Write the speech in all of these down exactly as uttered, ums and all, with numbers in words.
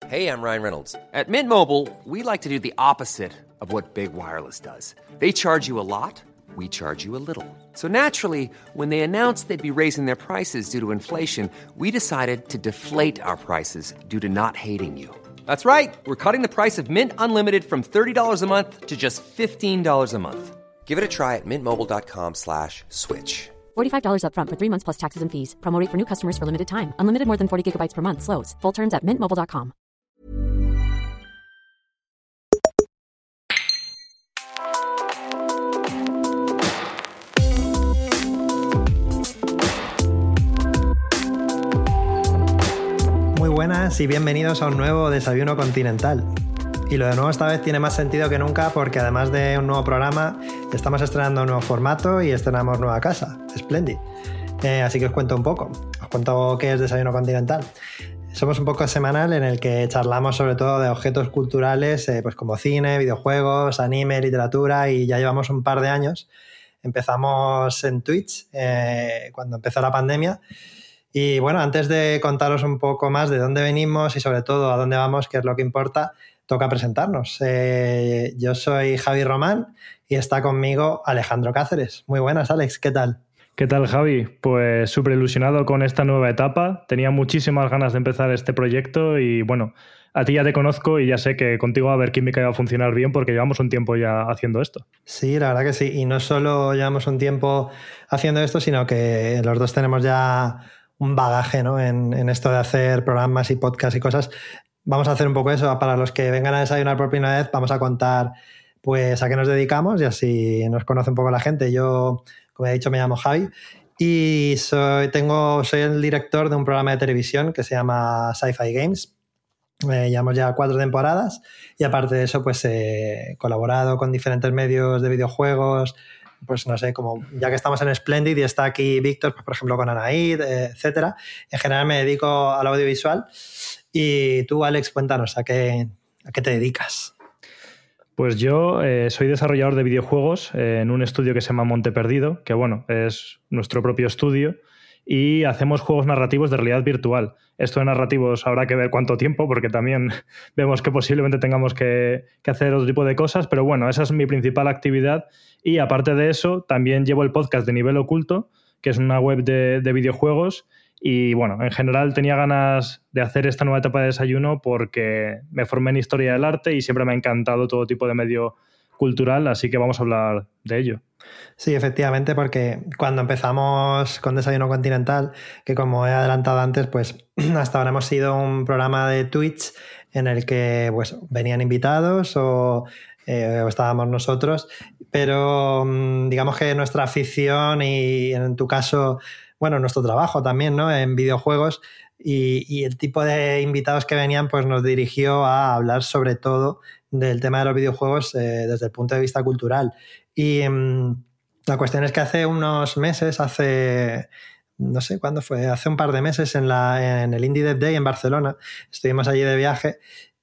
Hey, I'm Ryan Reynolds. At Mint Mobile, we like to do the opposite of what Big Wireless does. They charge you a lot, we charge you a little. So naturally, when they announced they'd be raising their prices due to inflation, we decided to deflate our prices due to not hating you. That's right. We're cutting the price of Mint Unlimited from thirty dollars a month to just fifteen dollars a month. Give it a try at mintmobile.com slash switch. forty-five dollars up front for three months plus taxes and fees. Promo rate for new customers for limited time. Unlimited more than forty gigabytes per month. Slows full terms at mint mobile dot com. Muy buenas y bienvenidos a un nuevo Desayuno Continental. Y lo de nuevo esta vez tiene más sentido que nunca porque además de un nuevo programa, estamos estrenando un nuevo formato y estrenamos nueva casa, Splendid. Eh, así que os cuento un poco. Os cuento qué es Desayuno Continental. Somos un poco semanal en el que charlamos sobre todo de objetos culturales eh, pues como cine, videojuegos, anime, literatura, y ya llevamos un par de años. Empezamos en Twitch eh, cuando empezó la pandemia. Y bueno, antes de contaros un poco más de dónde venimos y sobre todo a dónde vamos, que es lo que importa, toca presentarnos. Eh, yo soy Javi Román y está conmigo Alejandro Cáceres. Muy buenas, Alex, ¿qué tal? ¿Qué tal, Javi? Pues súper ilusionado con esta nueva etapa. Tenía muchísimas ganas de empezar este proyecto y bueno, a ti ya te conozco y ya sé que contigo va a haber química y va a funcionar bien porque llevamos un tiempo ya haciendo esto. Sí, la verdad que sí. Y no solo llevamos un tiempo haciendo esto, sino que los dos tenemos ya un bagaje, ¿no? en, en esto de hacer programas y podcasts y cosas. Vamos a hacer un poco eso. Para los que vengan a desayunar por primera vez, vamos a contar pues a qué nos dedicamos y así nos conoce un poco la gente. Yo, como he dicho, me llamo Javi y soy, tengo, soy el director de un programa de televisión que se llama Sci-Fi Games. Eh, llevamos ya cuatro temporadas y aparte de eso pues he colaborado con diferentes medios de videojuegos, pues no sé, como ya que estamos en Splendid y está aquí Víctor, pues por ejemplo con Anaid, eh, etcétera. En general me dedico al audiovisual. Y tú, Alex, cuéntanos, ¿a qué, a qué te dedicas? Pues yo eh, soy desarrollador de videojuegos eh, en un estudio que se llama Monte Perdido, que bueno, es nuestro propio estudio, y hacemos juegos narrativos de realidad virtual. Esto de narrativos habrá que ver cuánto tiempo, porque también vemos que posiblemente tengamos que, que hacer otro tipo de cosas, pero bueno, esa es mi principal actividad. Y aparte de eso, también llevo el podcast de Nivel Oculto, que es una web de, de videojuegos. Y bueno, en general tenía ganas de hacer esta nueva etapa de desayuno porque me formé en Historia del Arte y siempre me ha encantado todo tipo de medio cultural, así que vamos a hablar de ello. Sí, efectivamente, porque cuando empezamos con Desayuno Continental, que como he adelantado antes, pues hasta ahora hemos sido un programa de Twitch en el que pues venían invitados o, eh, o estábamos nosotros, pero digamos que nuestra afición y en tu caso, bueno, nuestro trabajo también, ¿no? En videojuegos y, y el tipo de invitados que venían pues nos dirigió a hablar sobre todo del tema de los videojuegos eh, desde el punto de vista cultural. Y mmm, la cuestión es que hace unos meses, hace, no sé cuándo fue, hace un par de meses en, la, en el Indie Dev Day en Barcelona, estuvimos allí de viaje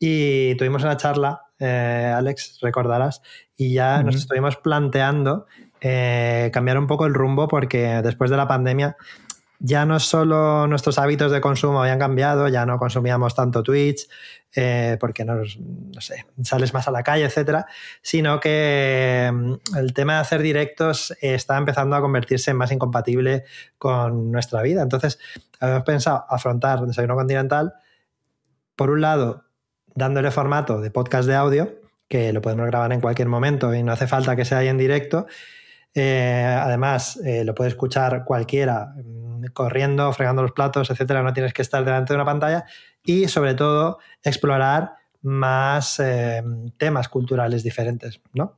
y tuvimos una charla, eh, Alex, recordarás, y ya uh-huh. nos estuvimos planteando Eh, cambiar un poco el rumbo porque después de la pandemia ya no solo nuestros hábitos de consumo habían cambiado, ya no consumíamos tanto Twitch eh, porque nos, no sé, sales más a la calle, etcétera, sino que el tema de hacer directos está empezando a convertirse más incompatible con nuestra vida. Entonces, habíamos pensado afrontar Desayuno Continental, por un lado, dándole formato de podcast de audio, que lo podemos grabar en cualquier momento y no hace falta que sea ahí en directo. Eh, además, eh, lo puede escuchar cualquiera corriendo, fregando los platos, etcétera. No tienes que estar delante de una pantalla y, sobre todo, explorar más eh, temas culturales diferentes, ¿no?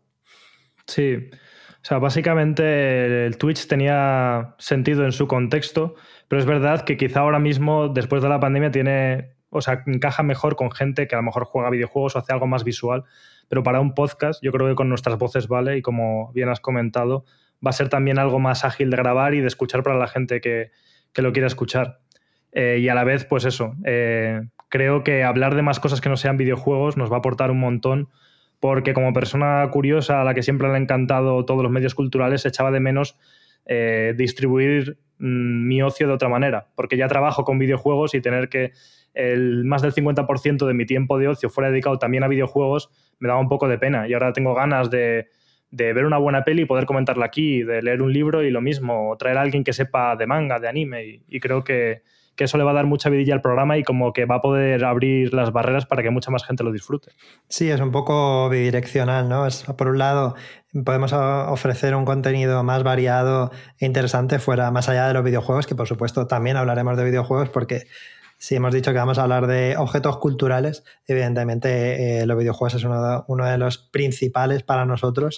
Sí. O sea, básicamente el Twitch tenía sentido en su contexto, pero es verdad que quizá ahora mismo, después de la pandemia, tiene, o sea, encaja mejor con gente que a lo mejor juega videojuegos o hace algo más visual. Pero para un podcast yo creo que con nuestras voces vale y como bien has comentado va a ser también algo más ágil de grabar y de escuchar para la gente que, que lo quiera escuchar. Eh, y a la vez, pues eso, eh, creo que hablar de más cosas que no sean videojuegos nos va a aportar un montón porque como persona curiosa a la que siempre le han encantado todos los medios culturales echaba de menos eh, distribuir mmm, mi ocio de otra manera, porque ya trabajo con videojuegos y tener que el más del cincuenta por ciento de mi tiempo de ocio fuera dedicado también a videojuegos me daba un poco de pena, y ahora tengo ganas de, de ver una buena peli y poder comentarla aquí, de leer un libro y lo mismo, traer a alguien que sepa de manga, de anime, y, y creo que, que eso le va a dar mucha vidilla al programa y como que va a poder abrir las barreras para que mucha más gente lo disfrute. Sí, es un poco bidireccional, ¿no? Es, por un lado, podemos ofrecer un contenido más variado e interesante fuera, más allá de los videojuegos, que por supuesto también hablaremos de videojuegos porque si hemos dicho que vamos a hablar de objetos culturales, evidentemente eh, los videojuegos es uno de, uno de los principales para nosotros,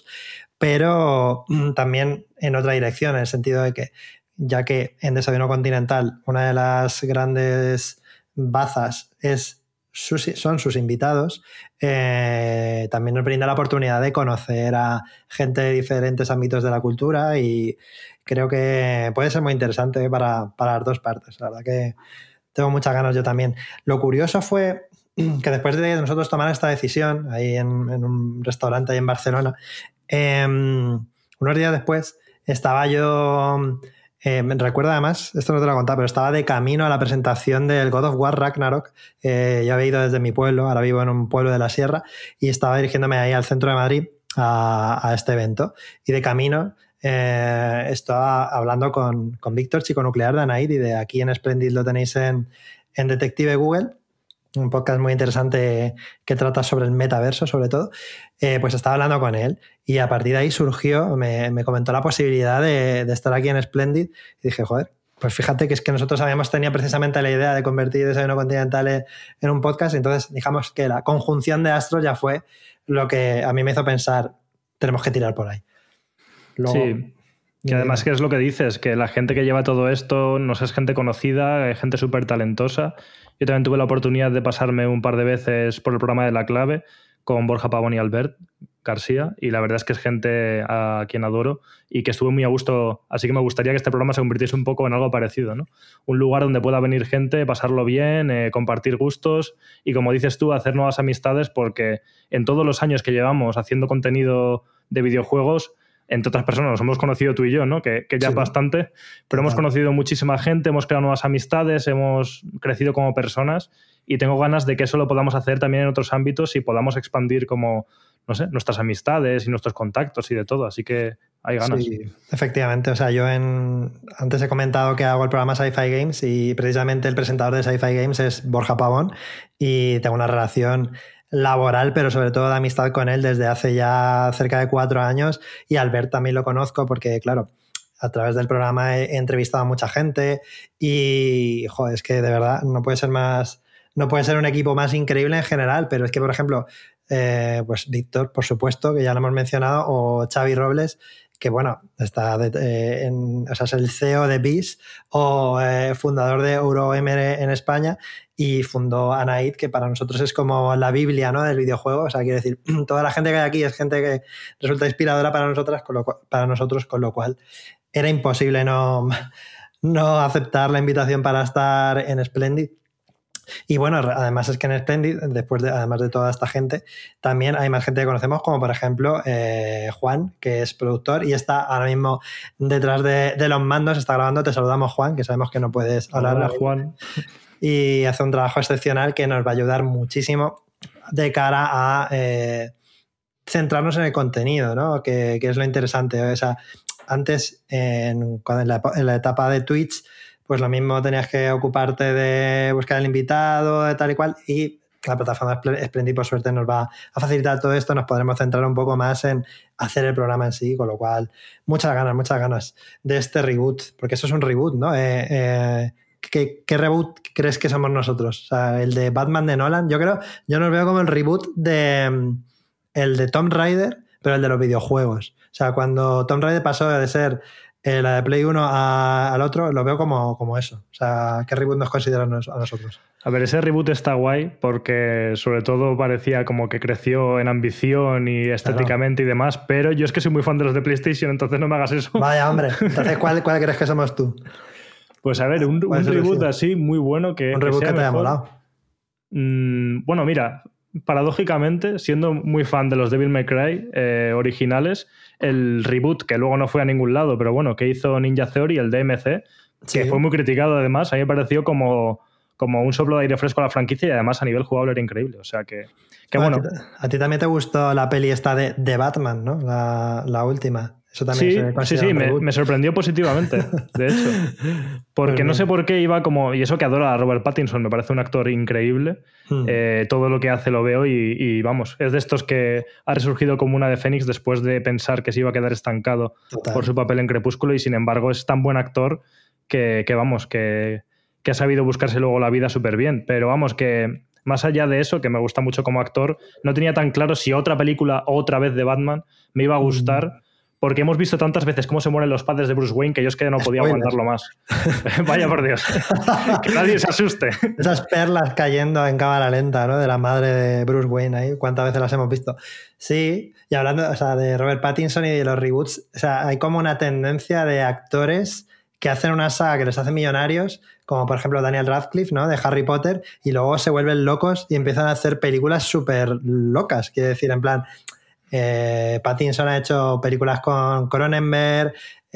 pero también en otra dirección, en el sentido de que ya que en Desayuno Continental una de las grandes bazas es sus, son sus invitados, eh, también nos brinda la oportunidad de conocer a gente de diferentes ámbitos de la cultura y creo que puede ser muy interesante para, para las dos partes. La verdad que tengo muchas ganas yo también. Lo curioso fue que después de nosotros tomar esta decisión ahí en, en un restaurante ahí en Barcelona, eh, unos días después estaba yo... Eh, me recuerdo además, esto no te lo he contado, pero estaba de camino a la presentación del God of War Ragnarok. Eh, yo había ido desde mi pueblo, ahora vivo en un pueblo de la sierra, y estaba dirigiéndome ahí al centro de Madrid a, a este evento. Y de camino eh, estaba hablando con, con Víctor, chico nuclear de Anaid, y de aquí en Splendid lo tenéis en, en Detective Google, un podcast muy interesante que trata sobre el metaverso, sobre todo. Eh, pues estaba hablando con él y a partir de ahí surgió, me, me comentó la posibilidad de, de estar aquí en Splendid y dije, joder, pues fíjate que es que nosotros habíamos tenido precisamente la idea de convertir Desayuno Continental en un podcast, y entonces digamos que la conjunción de astros ya fue lo que a mí me hizo pensar, tenemos que tirar por ahí. Luego, sí. Que además, ¿qué es lo que dices? Que la gente que lleva todo esto no es gente conocida, es gente súper talentosa. Yo también tuve la oportunidad de pasarme un par de veces por el programa de La Clave con Borja Pavón y Albert García, y la verdad es que es gente a quien adoro y que estuve muy a gusto, así que me gustaría que este programa se convirtiese un poco en algo parecido, ¿no? Un lugar donde pueda venir gente, pasarlo bien, eh, compartir gustos y, como dices tú, hacer nuevas amistades, porque en todos los años que llevamos haciendo contenido de videojuegos, entre otras personas, nos hemos conocido tú y yo, ¿no? Que, que ya sí, es bastante, pero hemos conocido muchísima gente, hemos creado nuevas amistades, hemos crecido como personas, y tengo ganas de que eso lo podamos hacer también en otros ámbitos y podamos expandir como, no sé, nuestras amistades y nuestros contactos y de todo, así que hay ganas. Sí, efectivamente, o sea, yo en antes he comentado que hago el programa Sci-Fi Games y precisamente el presentador de Sci-Fi Games es Borja Pavón y tengo una relación laboral, pero sobre todo de amistad con él desde hace ya cerca de cuatro años, y Albert también lo conozco porque, claro, a través del programa he, he entrevistado a mucha gente y, joder, es que de verdad no puede ser más, no puede ser un equipo más increíble en general, pero es que, por ejemplo, eh, pues Víctor, por supuesto, que ya lo hemos mencionado, o Xavi Robles, que bueno, está de, eh, en, o sea, es el C E O de B I S o eh, fundador de EuroMR en España, y fundó Anaid, que para nosotros es como la Biblia, ¿no?, del videojuego. O sea, quiere decir, toda la gente que hay aquí es gente que resulta inspiradora para nosotras, con lo cual, para nosotros, con lo cual era imposible no, no aceptar la invitación para estar en Splendid. Y bueno, además es que en Splendid, después de, además de toda esta gente, también hay más gente que conocemos, como por ejemplo eh, Juan, que es productor y está ahora mismo detrás de, de los mandos, está grabando. Te saludamos, Juan, que sabemos que no puedes hablar. Hola, Juan. Y hace un trabajo excepcional que nos va a ayudar muchísimo de cara a eh, centrarnos en el contenido, ¿no? Que, que es lo interesante. O sea, antes, en, en, la, en la etapa de Twitch, pues lo mismo tenías que ocuparte de buscar el invitado, de tal y cual, y la plataforma Splendid, por suerte, nos va a facilitar todo esto. Nos podremos centrar un poco más en hacer el programa en sí, con lo cual, muchas ganas, muchas ganas de este reboot, porque eso es un reboot, ¿no? Eh, eh, ¿qué, ¿Qué reboot crees que somos nosotros? O sea, el de Batman de Nolan, yo creo, yo nos veo como el reboot de el de Tomb Raider, pero el de los videojuegos. O sea, cuando Tomb Raider pasó de ser Eh, la de Play uno a, al otro, lo veo como, como eso. O sea, ¿qué reboot nos consideran a nosotros? A ver, ese reboot está guay porque sobre todo parecía como que creció en ambición y estéticamente, claro, y demás, pero yo es que soy muy fan de los de PlayStation, entonces no me hagas eso. Vaya, hombre. Entonces, ¿cuál, cuál crees que somos tú? Pues a ver, un, un reboot así muy bueno que... Un reboot que, que te haya mejor. molado. Mm, bueno, mira, paradójicamente, siendo muy fan de los Devil May Cry eh, originales, el reboot, que luego no fue a ningún lado, pero bueno, que hizo Ninja Theory, el D M C, Sí. que fue muy criticado además. A mí me pareció como, como un soplo de aire fresco a la franquicia y además a nivel jugable era increíble. O sea que, que bueno. A ti, a ti también te gustó la peli esta de, de Batman, ¿no? La, la última. Eso también Sí, se sí, sí, me, me sorprendió positivamente, de hecho. Porque no sé por qué iba como... Y eso que adoro a Robert Pattinson, me parece un actor increíble. Hmm. Eh, todo lo que hace lo veo y, y vamos, es de estos que ha resurgido como una de Fénix después de pensar que se iba a quedar estancado Total. por su papel en Crepúsculo y sin embargo es tan buen actor que, que vamos, que, que ha sabido buscarse luego la vida súper bien. Pero vamos, que más allá de eso, que me gusta mucho como actor, no tenía tan claro si otra película otra vez de Batman me iba a gustar... Hmm. Porque hemos visto tantas veces cómo se mueren los padres de Bruce Wayne que yo es que no podía Spoilers. aguantarlo más. Vaya por Dios. Que nadie se asuste. Esas perlas cayendo en cámara lenta, ¿no? De la madre de Bruce Wayne ahí. ¿Cuántas veces las hemos visto? Sí, y hablando o sea, de Robert Pattinson y de los reboots, o sea, hay como una tendencia de actores que hacen una saga que les hace millonarios, como por ejemplo Daniel Radcliffe, ¿no? De Harry Potter, y luego se vuelven locos y empiezan a hacer películas súper locas. Quiero decir, en plan... Eh, Pattinson ha hecho películas con Cronenberg,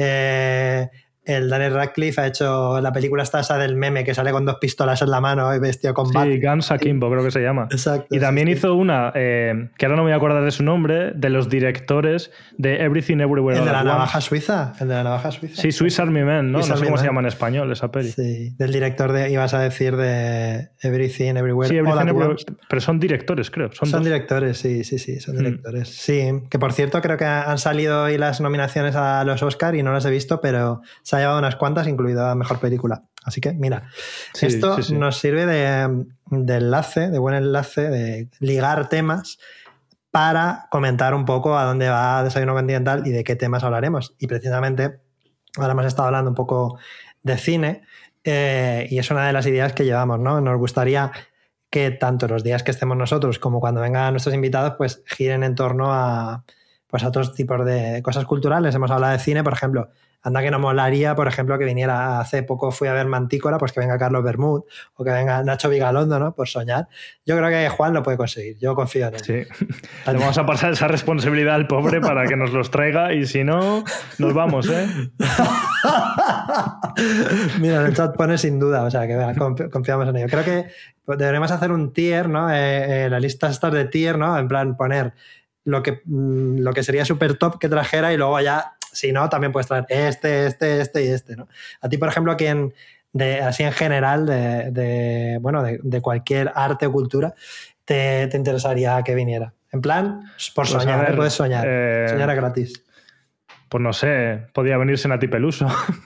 eh, el Daniel Radcliffe ha hecho la película esta esa del meme que sale con dos pistolas en la mano y vestido con bat. Sí, Guns Akimbo creo que se llama. Exacto. Y también sí, hizo sí. una, eh, que ahora no me voy a acordar de su nombre, de los directores de Everything Everywhere El All de la at navaja Once. suiza. El de la navaja suiza. Sí, Swiss Army Man, ¿no? Swiss no sé Army cómo Man. se llama en español esa peli. Sí, del director de, ibas a decir, de Everything Everywhere Sí, Everything All at Everywhere, Once. pero son directores, creo. Son, Son dos. directores, sí, sí, sí, son directores. Mm. Sí, que por cierto creo que han salido hoy las nominaciones a los Oscar y no las he visto, pero se ha llevado unas cuantas, incluida Mejor Película. Así que, mira, sí, esto sí, sí. nos sirve de, de enlace, de buen enlace, de ligar temas para comentar un poco a dónde va Desayuno Continental y de qué temas hablaremos. Y precisamente, ahora hemos estado hablando un poco de cine eh, y es una de las ideas que llevamos, ¿no? Nos gustaría que tanto los días que estemos nosotros como cuando vengan nuestros invitados, pues giren en torno a, pues, a otros tipos de cosas culturales. Hemos hablado de cine, por ejemplo. Anda que no molaría, por ejemplo, que viniera, hace poco fui a ver Mantícora, pues que venga Carlos Bermúdez o que venga Nacho Vigalondo, ¿no? Por soñar. Yo creo que Juan lo puede conseguir, yo confío en él. Sí, le vamos a pasar esa responsabilidad al pobre para que nos los traiga y si no, nos vamos, ¿eh? Mira, en el chat pone sin duda, o sea, que confiamos en ello. Creo que deberemos hacer un tier, ¿no? Eh, eh, las listas estas de tier, ¿no? En plan, poner lo que, lo que sería súper top que trajera y luego ya... Si no, también puedes traer este, este, este y este, ¿no? A ti, por ejemplo, quien de, así en general, de, de bueno, de, de cualquier arte o cultura, te, te interesaría que viniera. En plan, por pues soñar, ver, puedes soñar. Eh, soñar es gratis. Pues no sé, podría venirse Nati Peluso.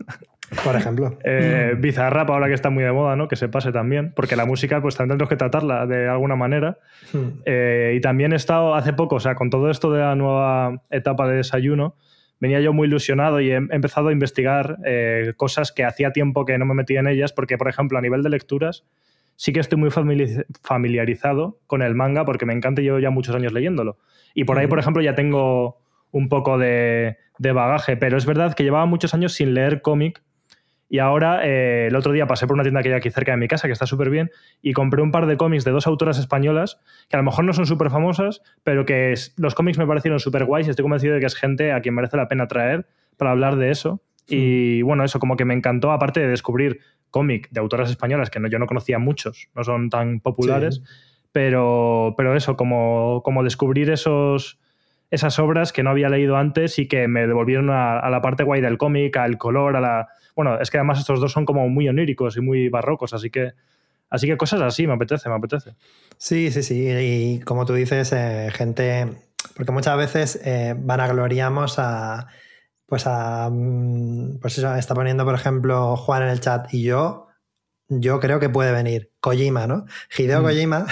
Por ejemplo. eh, Bizarrap, ahora que está muy de moda, ¿no? Que se pase también, porque la música pues también tenemos que tratarla de alguna manera. Hmm. Eh, y también he estado hace poco, o sea, con todo esto de la nueva etapa de Desayuno, venía yo muy ilusionado y he empezado a investigar eh, cosas que hacía tiempo que no me metía en ellas, porque, por ejemplo, a nivel de lecturas, sí que estoy muy familiarizado con el manga, porque me encanta y llevo ya muchos años leyéndolo. Y por ahí, por ejemplo, ya tengo un poco de, de bagaje, pero es verdad que llevaba muchos años sin leer cómic y ahora, eh, el otro día pasé por una tienda que hay aquí cerca de mi casa, que está súper bien, y compré un par de cómics de dos autoras españolas, que a lo mejor no son súper famosas, pero que es, los cómics me parecieron súper guays y estoy convencido de que es gente a quien merece la pena traer para hablar de eso. Sí. Y bueno, eso como que me encantó, aparte de descubrir cómic de autoras españolas, que no, yo no conocía muchos, no son tan populares, sí. pero, pero eso, como, como descubrir esos... esas obras que no había leído antes y que me devolvieron a, a la parte guay del cómic, al color, a la... Bueno, es que además estos dos son como muy oníricos y muy barrocos, así que así que cosas así, me apetece, me apetece. Sí, sí, sí, y como tú dices, eh, gente... Porque muchas veces eh, vanagloriamos a... Pues a... Pues eso, está poniendo, por ejemplo, Juan en el chat, y yo... Yo creo que puede venir Kojima, ¿no? Hideo mm. Kojima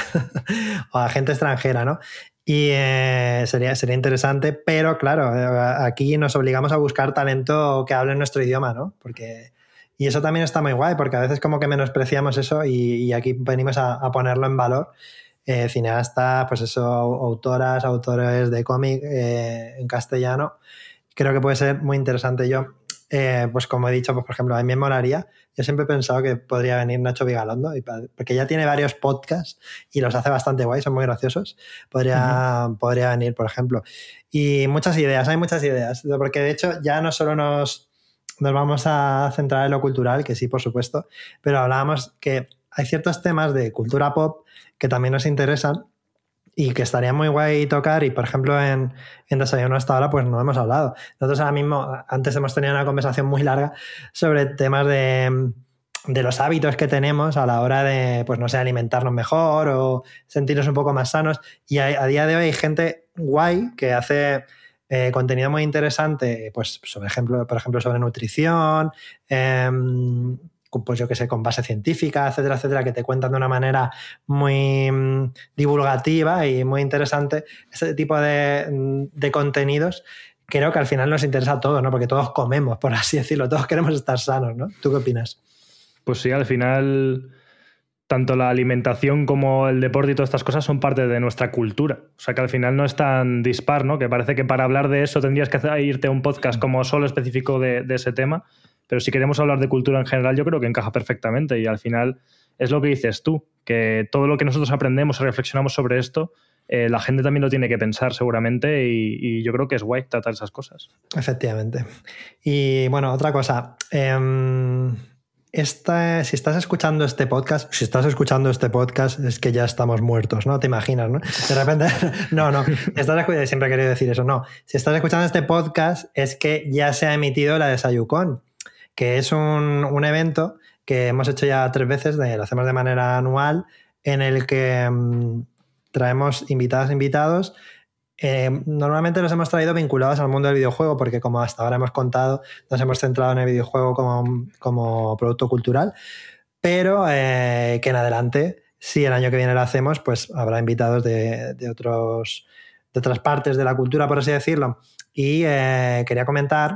o a gente extranjera, ¿no? Y eh, sería, sería interesante, pero claro, aquí nos obligamos a buscar talento que hable nuestro idioma, ¿no? Porque, y eso también está muy guay, porque a veces como que menospreciamos eso y, y aquí venimos a, a ponerlo en valor. Eh, cineastas, pues eso, autoras, autores de cómic eh, en castellano. Creo que puede ser muy interesante. Yo, eh, pues como he dicho, pues por ejemplo, a mí me molaría. Yo siempre he pensado que podría venir Nacho Vigalondo, porque ya tiene varios podcasts y los hace bastante guay, son muy graciosos. Podría, uh-huh. podría venir, por ejemplo. Y muchas ideas, hay muchas ideas, porque de hecho ya no solo nos, nos vamos a centrar en lo cultural, que sí, por supuesto, pero hablábamos que hay ciertos temas de cultura pop que también nos interesan y que estaría muy guay tocar, y por ejemplo en, en Desayuno hasta ahora pues no hemos hablado. Nosotros ahora mismo, antes hemos tenido una conversación muy larga sobre temas de, de los hábitos que tenemos a la hora de, pues no sé, alimentarnos mejor o sentirnos un poco más sanos, y a, a día de hoy hay gente guay que hace eh, contenido muy interesante, pues sobre ejemplo, por ejemplo sobre nutrición, eh, pues yo que sé, con base científica, etcétera, etcétera, que te cuentan de una manera muy mmm, divulgativa y muy interesante. Ese tipo de, de contenidos creo que al final nos interesa a todos, ¿no? Porque todos comemos, por así decirlo, todos queremos estar sanos, ¿no? ¿Tú qué opinas? Pues sí, al final tanto la alimentación como el deporte y todas estas cosas son parte de nuestra cultura. O sea que al final no es tan dispar, ¿no? Que parece que para hablar de eso tendrías que hacer, irte a un podcast como solo específico de, de ese tema. Pero si queremos hablar de cultura en general, yo creo que encaja perfectamente, y al final es lo que dices tú, que todo lo que nosotros aprendemos y reflexionamos sobre esto, eh, la gente también lo tiene que pensar seguramente, y, y yo creo que es guay tratar esas cosas. Efectivamente. Y bueno, otra cosa. Eh, esta, si estás escuchando este podcast, si estás escuchando este podcast es que ya estamos muertos, ¿no? Te imaginas, ¿no? De repente, no, no, estás escuchando, siempre he querido decir eso, no. Si estás escuchando este podcast es que ya se ha emitido la de Sayucon, que es un, un evento que hemos hecho ya tres veces, de, lo hacemos de manera anual, en el que mmm, traemos invitadas e invitados. Eh, normalmente los hemos traído vinculados al mundo del videojuego, porque como hasta ahora hemos contado, nos hemos centrado en el videojuego como, como producto cultural, pero eh, que en adelante, si el año que viene lo hacemos, pues habrá invitados de, de, otros, de otras partes de la cultura, por así decirlo. Y eh, quería comentar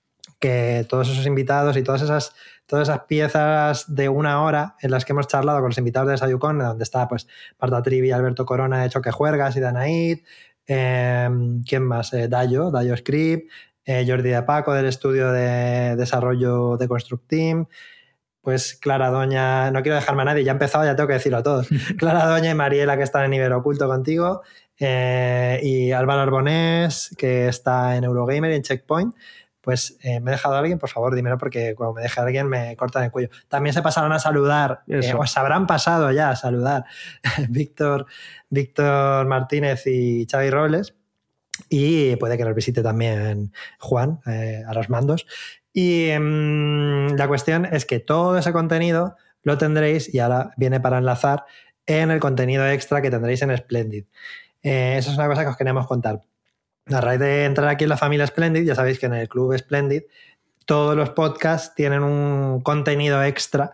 que todos esos invitados y todas esas, todas esas piezas de una hora en las que hemos charlado con los invitados de Sayucon, donde está pues Marta Trivi, Alberto Corona de Choque Juergas y Danaid, eh, ¿quién más? Eh, Dayo, Dayo Script, eh, Jordi de Paco del estudio de desarrollo de Construct Team, pues Clara Doña, no quiero dejarme a nadie, ya he empezado, ya tengo que decirlo a todos, Clara Doña y Mariela, que están en Nivel Oculto contigo, eh, y Álvaro Arbonés, que está en Eurogamer y en Checkpoint. Pues eh, me he dejado a alguien, por favor, dímelo, porque cuando me deje a alguien me cortan el cuello. También se pasaron a saludar, eh, os habrán pasado ya a saludar Víctor, Víctor Martínez y Xavi Robles, y puede que nos visite también Juan, eh, a los mandos. Y mmm, la cuestión es que todo ese contenido lo tendréis, y ahora viene para enlazar, en el contenido extra que tendréis en Splendid. Eh, eso es una cosa que os queríamos contar. A raíz de entrar aquí en la familia Splendid, ya sabéis que en el club Splendid todos los podcasts tienen un contenido extra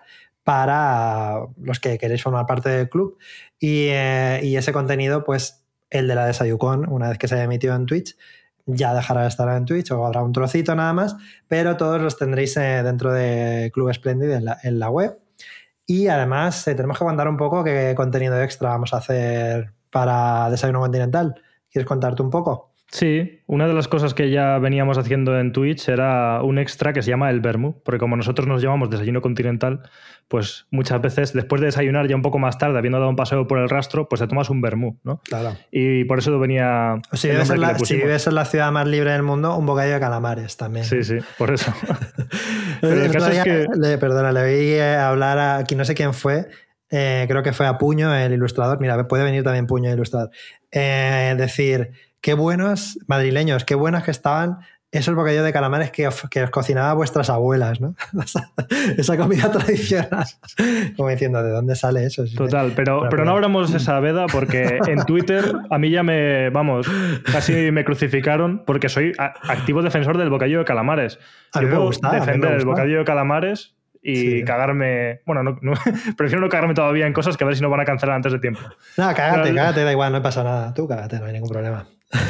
para los que queréis formar parte del club, y, eh, y ese contenido, pues el de la de Sayucon, una vez que se haya emitido en Twitch, ya dejará de estar en Twitch, o habrá un trocito nada más, pero todos los tendréis eh, dentro de Club Splendid en la, en la web. Y además eh, tenemos que contar un poco qué contenido extra vamos a hacer para Desayuno Continental. ¿Quieres contarte un poco? Sí, una de las cosas que ya veníamos haciendo en Twitch era un extra que se llama el Vermú, porque como nosotros nos llamamos Desayuno Continental, pues muchas veces después de desayunar ya un poco más tarde, habiendo dado un paseo por el rastro, pues te tomas un Vermú, ¿no? Claro. Y por eso venía... Si vives, en la, si vives en la ciudad más libre del mundo, un bocadillo de calamares también. Sí, sí, por eso. Pero el caso es que... Le, perdona, le oí hablar a aquí, no sé quién fue, eh, creo que fue a Puño, el ilustrador, mira, puede venir también Puño, el ilustrador, eh, decir... Qué buenos, madrileños, qué buenos que estaban esos bocadillos de calamares que os, que os cocinaba vuestras abuelas, ¿no? Esa comida tradicional. Como diciendo, ¿de dónde sale eso? Total, pero, pero, pero no abramos esa veda, porque en Twitter a mí ya me, vamos, casi me crucificaron porque soy activo defensor del bocadillo de calamares. A mí Yo me puedo gusta, defender me el bocadillo de calamares y sí. cagarme... Bueno, no, no, prefiero no cagarme todavía en cosas que a ver si no van a cancelar antes de tiempo. No, cágate, pero, cágate, da igual, no pasa nada. Tú cágate, no hay ningún problema.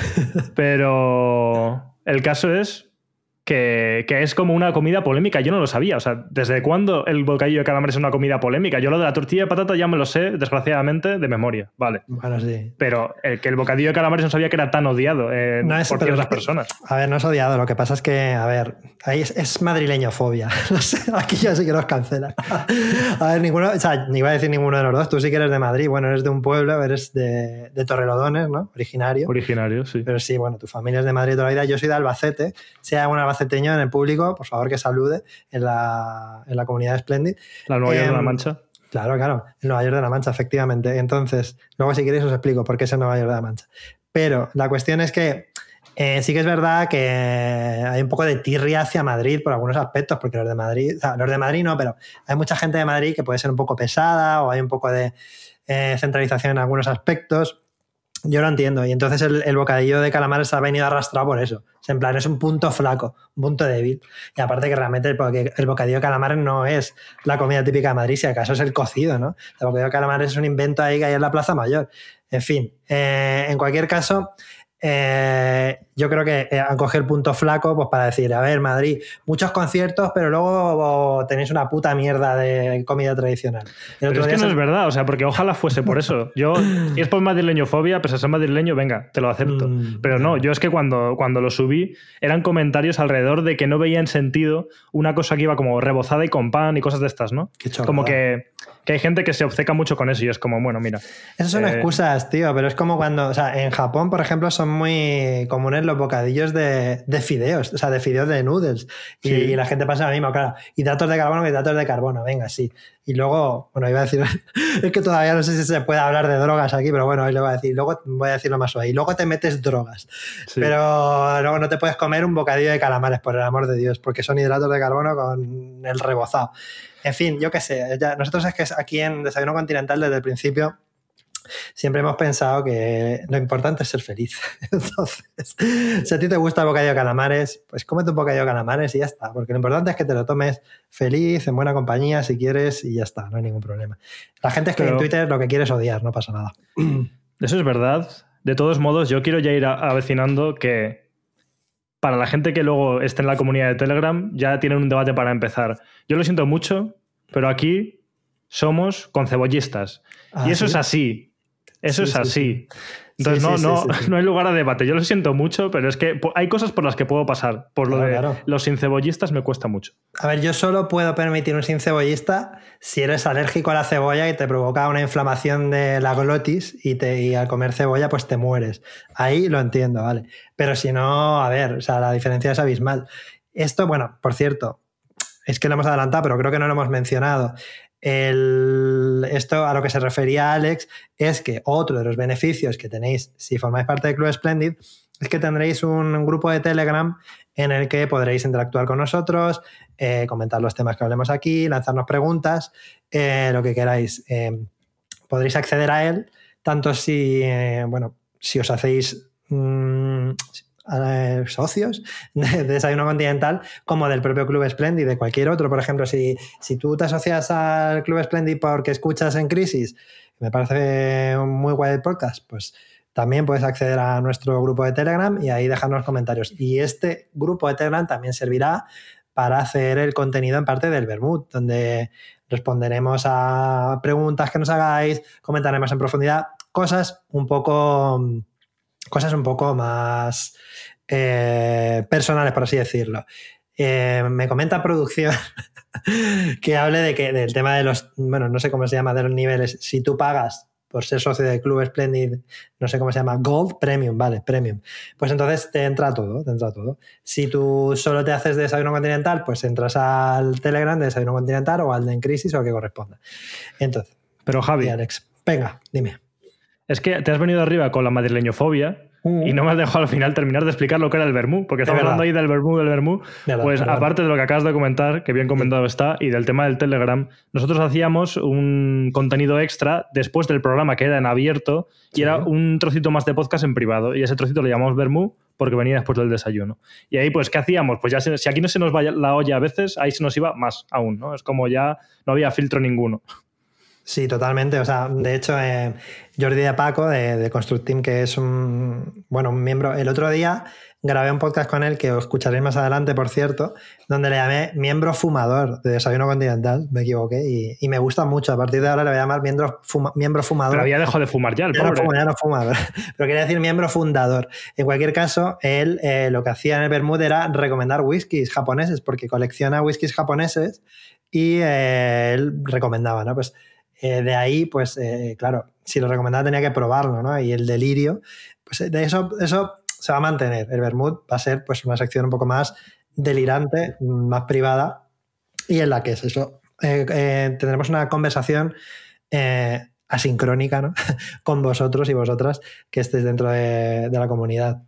Pero el caso es que, que es como una comida polémica. Yo no lo sabía. O sea, ¿desde cuándo el bocadillo de calamares es una comida polémica? Yo lo de la tortilla de patata ya me lo sé, desgraciadamente, de memoria. Vale. Bueno, sí. Pero el que el bocadillo de calamares no sabía que era tan odiado eh, no es, por ciertas personas. A ver, no es odiado. Lo que pasa es que, a ver, ahí es, es madrileñofobia. No sé, aquí ya sí que nos cancela. A ver, ninguno, o sea, ni iba a decir ninguno de los dos. Tú sí que eres de Madrid. Bueno, eres de un pueblo, eres de, de Torrelodones, ¿no? Originario. Originario, sí. Pero sí, bueno, tu familia es de Madrid toda la vida. Yo soy de Albacete. Si hay alguna albaceteño en el público, por favor que salude en la, en la comunidad de Splendid. La Nueva York eh, de la Mancha. Claro, claro, el Nueva York de la Mancha, efectivamente. Entonces, luego si queréis os explico por qué es el Nueva York de la Mancha. Pero la cuestión es que eh, sí que es verdad que hay un poco de tirria hacia Madrid por algunos aspectos, porque los de Madrid, o sea, los de Madrid no, pero hay mucha gente de Madrid que puede ser un poco pesada o hay un poco de eh, centralización en algunos aspectos. Yo lo entiendo. Y entonces el, el bocadillo de calamares ha venido arrastrado por eso. O sea, en plan, es un punto flaco, un punto débil. Y aparte que realmente el, el bocadillo de calamares no es la comida típica de Madrid, si acaso es el cocido, ¿no? El bocadillo de calamares es un invento ahí que hay en la Plaza Mayor. En fin, eh, en cualquier caso, eh, yo creo que han cogido el punto flaco pues para decir, a ver, Madrid, muchos conciertos, pero luego tenéis una puta mierda de comida tradicional. Pero es que no se... es verdad, o sea, porque ojalá fuese por eso. Yo, si es por madrileñofobia, pues a ser madrileño, venga, te lo acepto. Mm, pero no, yo es que cuando, cuando lo subí, eran comentarios alrededor de que no veían sentido una cosa que iba como rebozada y con pan y cosas de estas, ¿no? Qué chorrada. Como que, que hay gente que se obceca mucho con eso y es como, bueno, mira. Esas son eh... excusas, tío, pero es como cuando, o sea, en Japón, por ejemplo, son muy comunes los bocadillos de, de fideos, o sea, de fideos de noodles. Y, sí. y la gente pasa lo mismo, claro. Hidratos de carbono, hidratos de carbono, venga, sí. Y luego, bueno, iba a decir, es que todavía no sé si se puede hablar de drogas aquí, pero bueno, ahí lo voy a decir. Luego voy a decirlo más suave. Y luego te metes drogas. Sí. Pero luego no te puedes comer un bocadillo de calamares, por el amor de Dios, porque son hidratos de carbono con el rebozado. En fin, yo qué sé. Ya, nosotros es que aquí en Desayuno Continental desde el principio siempre hemos pensado que lo importante es ser feliz. Entonces, si a ti te gusta el bocadillo de calamares, pues cómete un bocadillo de calamares y ya está. Porque lo importante es que te lo tomes feliz, en buena compañía, si quieres, y ya está, no hay ningún problema. La gente es que Pero... en Twitter lo que quiere es odiar, no pasa nada. Eso es verdad. De todos modos, yo quiero ya ir avecinando que para la gente que luego esté en la comunidad de Telegram ya tienen un debate para empezar. Yo lo siento mucho, pero aquí somos concebollistas. Ah, y eso ¿sí? es así. Eso sí, es así. Sí, sí. Entonces, sí, no, sí, no, sí, sí. no hay lugar a debate. Yo lo siento mucho, pero es que hay cosas por las que puedo pasar. Por lo claro, de claro. los sincebollistas me cuesta mucho. A ver, yo solo puedo permitir un sincebollista si eres alérgico a la cebolla y te provoca una inflamación de la glotis y, te, y al comer cebolla pues te mueres. Ahí lo entiendo, ¿vale? Pero si no, a ver, o sea, la diferencia es abismal. Esto, bueno, por cierto, es que lo hemos adelantado, pero creo que no lo hemos mencionado. El, esto a lo que se refería Alex es que otro de los beneficios que tenéis si formáis parte del Club Splendid es que tendréis un, un grupo de Telegram en el que podréis interactuar con nosotros, eh, comentar los temas que hablemos aquí, lanzarnos preguntas, eh, lo que queráis. Eh, podréis acceder a él tanto si, eh, bueno, si os hacéis mmm, Eh, socios de, de Desayuno Continental como del propio Club Splendid, de cualquier otro. Por ejemplo, si, si tú te asocias al Club Splendid porque escuchas En Crisis, me parece muy guay el podcast, pues también puedes acceder a nuestro grupo de Telegram y ahí dejarnos comentarios. Y este grupo de Telegram también servirá para hacer el contenido en parte del Vermut, donde responderemos a preguntas que nos hagáis, comentaremos en profundidad cosas un poco... cosas un poco más eh, personales, por así decirlo. Eh, me comenta producción que hable de que, del tema de los, bueno, no sé cómo se llama, de los niveles. Si tú pagas por ser socio del Club Splendid, no sé cómo se llama, Gold, Premium, vale, Premium. Pues entonces te entra todo, te entra todo. Si tú solo te haces de Desayuno Continental, pues entras al Telegram de Desayuno Continental o al de En Crisis o al que corresponda. Entonces, pero Javi, Alex, venga, dime. Es que te has venido arriba con la madrileñofobia uh. y no me has dejado al final terminar de explicar lo que era el vermú, porque estamos hablando ahí del vermú, del vermú. Verdad, pues verdad. Aparte de lo que acabas de comentar, que bien comentado sí. está, y del tema del Telegram, nosotros hacíamos un contenido extra después del programa que era en abierto y sí. era un trocito más de podcast en privado, y ese trocito lo llamamos vermú porque venía después del desayuno. Y ahí, pues, ¿qué hacíamos? Pues ya se, si aquí no se nos va la olla a veces, ahí se nos iba más aún, ¿no? Es como ya no había filtro ninguno. Sí, totalmente. O sea, de hecho, eh, Jordi de Paco, de, de Construct Team, que es un, bueno, un miembro, el otro día grabé un podcast con él, que os escucharéis más adelante, por cierto, donde le llamé miembro fumador de Desayuno Continental, me equivoqué, y, y me gusta mucho. A partir de ahora le voy a llamar miembro, fuma, miembro fumador. Pero había dejado de fumar ya, el ya pobre. No fuma, ya no fuma, pero, pero quería decir miembro fundador. En cualquier caso, él eh, lo que hacía en el Bermud era recomendar whiskies japoneses, porque colecciona whiskies japoneses y eh, él recomendaba, ¿no? Pues Eh, de ahí, pues, eh, claro, si lo recomendaba tenía que probarlo, ¿no? Y el delirio, pues de eso, eso se va a mantener. El vermut va a ser, pues, una sección un poco más delirante, más privada, y en la que es eso. Eh, eh, tendremos una conversación eh, asincrónica, ¿no? Con vosotros y vosotras que estéis dentro de, de la comunidad.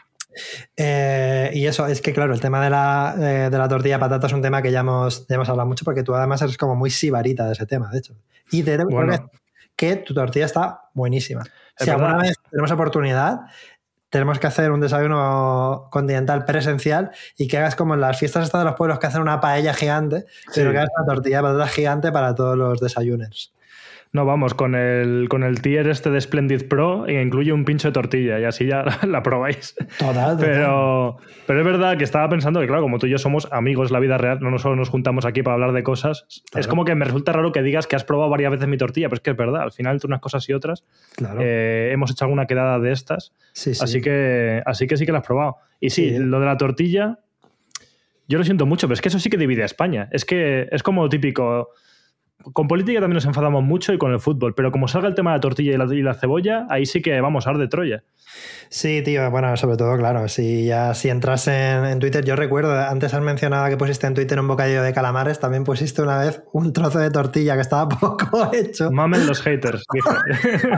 Eh, y eso, es que claro, el tema de la, eh, de la tortilla de patata es un tema que ya hemos, ya hemos hablado mucho, porque tú además eres como muy sibarita de ese tema, de hecho. Y te debo Bueno. decir que tu tortilla está buenísima. Es Si alguna verdad. vez tenemos oportunidad, tenemos que hacer un desayuno continental presencial y que hagas como en las fiestas estas de los pueblos, que hacen una paella gigante, pero Sí. que hagas una tortilla de patata gigante para todos los desayuners. No, vamos, con el, con el tier este de Splendid Pro e incluye un pincho de tortilla y así ya la probáis. Total, total. Pero, pero es verdad que estaba pensando que, claro, como tú y yo somos amigos en la vida real, no solo nos juntamos aquí para hablar de cosas, Claro. es como que me resulta raro que digas que has probado varias veces mi tortilla, pero es que es verdad, al final entre unas cosas y otras Claro. eh, hemos hecho alguna quedada de estas, Sí, sí. así que, así que sí que la has probado. Y sí, Sí. lo de la tortilla, yo lo siento mucho, pero es que eso sí que divide a España. Es que es como lo típico. Con política también nos enfadamos mucho y con el fútbol, pero como salga el tema de la tortilla y la, y la cebolla, ahí sí que vamos a ar de Troya. Sí, tío, bueno, sobre todo, claro, si ya si entras en, en Twitter, yo recuerdo, antes has mencionado que pusiste en Twitter un bocadillo de calamares, también pusiste una vez un trozo de tortilla que estaba poco hecho. Mamen los haters, dije.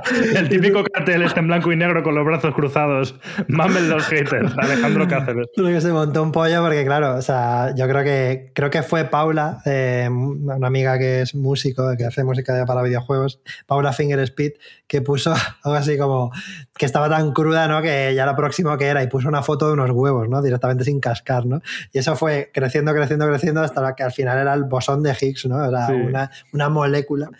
El típico cartel este en blanco y negro con los brazos cruzados. Mamen los haters, Alejandro Cáceres. Creo que se montó un pollo porque, claro, o sea, yo creo que creo que fue Paula, eh, una amiga que es músico, que hace música para videojuegos, Paula Fingerspeed, que puso algo así como que estaba tan cruda, ¿no? Que ya lo próximo que era, y puso una foto de unos huevos, ¿no? Directamente sin cascar, ¿no? Y eso fue creciendo, creciendo, creciendo hasta que al final era el bosón de Higgs, ¿no? Era Sí. una, una molécula.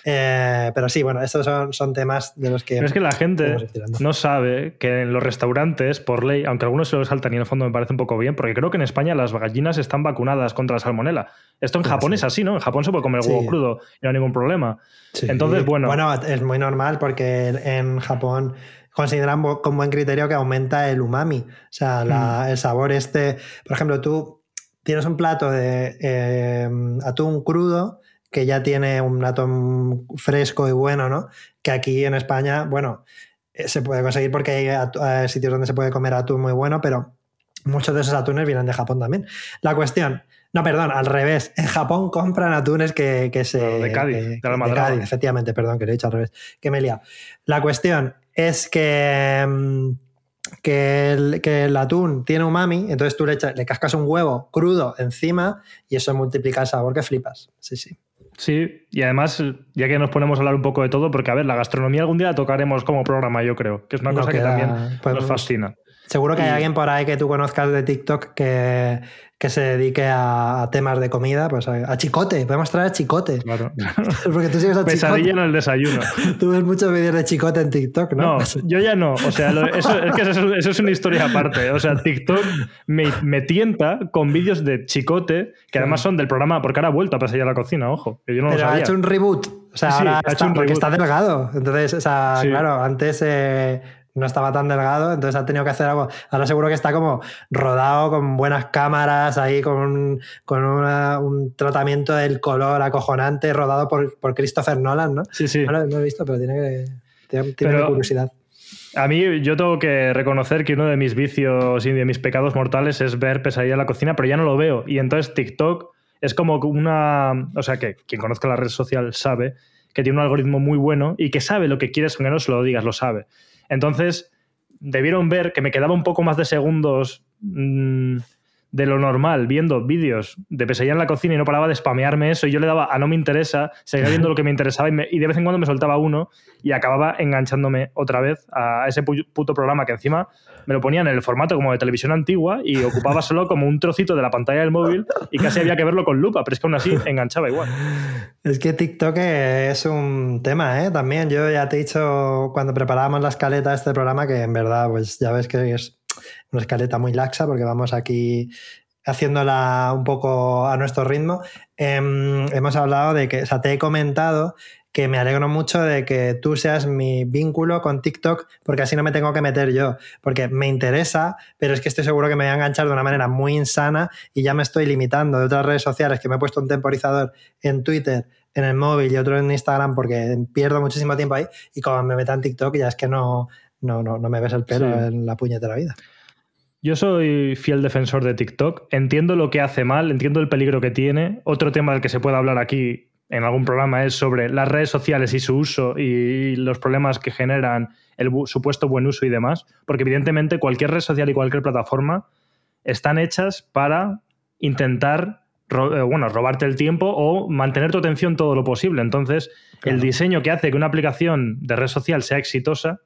Eh, pero sí, bueno, estos son, son temas de los que... Pero es que la gente podemos ir tirando. no sabe que en los restaurantes, por ley, aunque algunos se lo saltan y en el fondo me parece un poco bien, porque creo que en España las gallinas están vacunadas contra la salmonela. Esto en Ah, Japón sí. es así, ¿no? En Japón se puede comer el Sí. huevo crudo y no hay ningún problema. Sí. Entonces, bueno, Bueno, es muy normal porque en Japón consideran bo- con buen criterio que aumenta el umami. O sea, la- el sabor este... Por ejemplo, tú tienes un plato de eh, atún crudo que ya tiene un atún fresco y bueno, ¿no? Que aquí en España, bueno, eh, se puede conseguir porque hay atu- eh, sitios donde se puede comer atún muy bueno, pero muchos de esos atunes vienen de Japón también. La cuestión... No, perdón, al revés. En Japón compran atunes que, que se... Pero de Cádiz, que- de que- Almadraba. Cádiz, efectivamente, perdón, que lo he dicho al revés. Que me he liado. La cuestión es que, mm, que, el, que el atún tiene umami, entonces tú le, echas, le cascas un huevo crudo encima y eso multiplica el sabor que flipas. Sí, sí. sí, y además, ya que nos ponemos a hablar un poco de todo, porque a ver, la gastronomía algún día la tocaremos como programa, yo creo, que es una No cosa queda- que también pues, nos fascina. Seguro que hay Y- alguien por ahí que tú conozcas de TikTok que, que se dedique a, a temas de comida, pues a, a Chicote. Podemos traer a Chicote. Claro. Porque tú sigues a Pesadilla Chicote. en el desayuno. Tú ves muchos vídeos de Chicote en TikTok, ¿no? No, yo ya no. O sea, lo- eso, es que eso, eso es una historia aparte. O sea, TikTok me, me tienta con vídeos de Chicote, que además son del programa, porque ahora ha vuelto a Pesadilla a la cocina, ojo, que yo no lo Pero ha sabía. hecho un reboot. O sea, Sí, sí, ahora ha hecho está, un porque reboot. está delgado. Entonces, o sea, Sí. claro, antes eh, no estaba tan delgado, entonces ha tenido que hacer algo. Ahora seguro que está como rodado con buenas cámaras, ahí con, con una- un tratamiento del color acojonante, rodado por, por Christopher Nolan, ¿no? Sí, sí. No lo, no lo he visto, pero tiene que. Tiene, tiene Pero- mi curiosidad. A mí yo tengo que reconocer que uno de mis vicios y de mis pecados mortales es ver Pesadilla en la cocina, pero ya no lo veo. Y entonces TikTok es como una... O sea, que quien conozca la red social sabe que tiene un algoritmo muy bueno y que sabe lo que quieres, aunque no se lo digas, lo sabe. Entonces, debieron ver que me quedaba un poco más de segundos mmm, de lo normal viendo vídeos de Pesadilla en la cocina y no paraba de spamearme eso y yo le daba a no me interesa, seguía viendo lo que me interesaba y, me, y de vez en cuando me soltaba uno y acababa enganchándome otra vez a ese pu- puto programa que encima me lo ponían en el formato como de televisión antigua y ocupaba solo como un trocito de la pantalla del móvil y casi había que verlo con lupa, pero es que aún así enganchaba igual. Es que TikTok es un tema, ¿eh? También yo ya te he dicho cuando preparábamos la escaleta de este programa que en verdad, pues ya ves que es una escaleta muy laxa porque vamos aquí haciéndola un poco a nuestro ritmo. Eh, hemos hablado de que, o sea, te he comentado que me alegro mucho de que tú seas mi vínculo con TikTok porque así no me tengo que meter yo, porque me interesa, pero es que estoy seguro que me voy a enganchar de una manera muy insana y ya me estoy limitando de otras redes sociales que me he puesto un temporizador en Twitter, en el móvil y otro en Instagram porque pierdo muchísimo tiempo ahí y como me meta en TikTok ya es que no, no, no, no me ves el pelo Sí. en la puñetera vida. Yo soy fiel defensor de TikTok. Entiendo lo que hace mal, entiendo el peligro que tiene. Otro tema del que se puede hablar aquí en algún programa es sobre las redes sociales y su uso y los problemas que generan el bu- supuesto buen uso y demás. Porque evidentemente cualquier red social y cualquier plataforma están hechas para intentar ro- eh, bueno, robarte el tiempo o mantener tu atención todo lo posible. Entonces, Claro. el diseño que hace que una aplicación de red social sea exitosa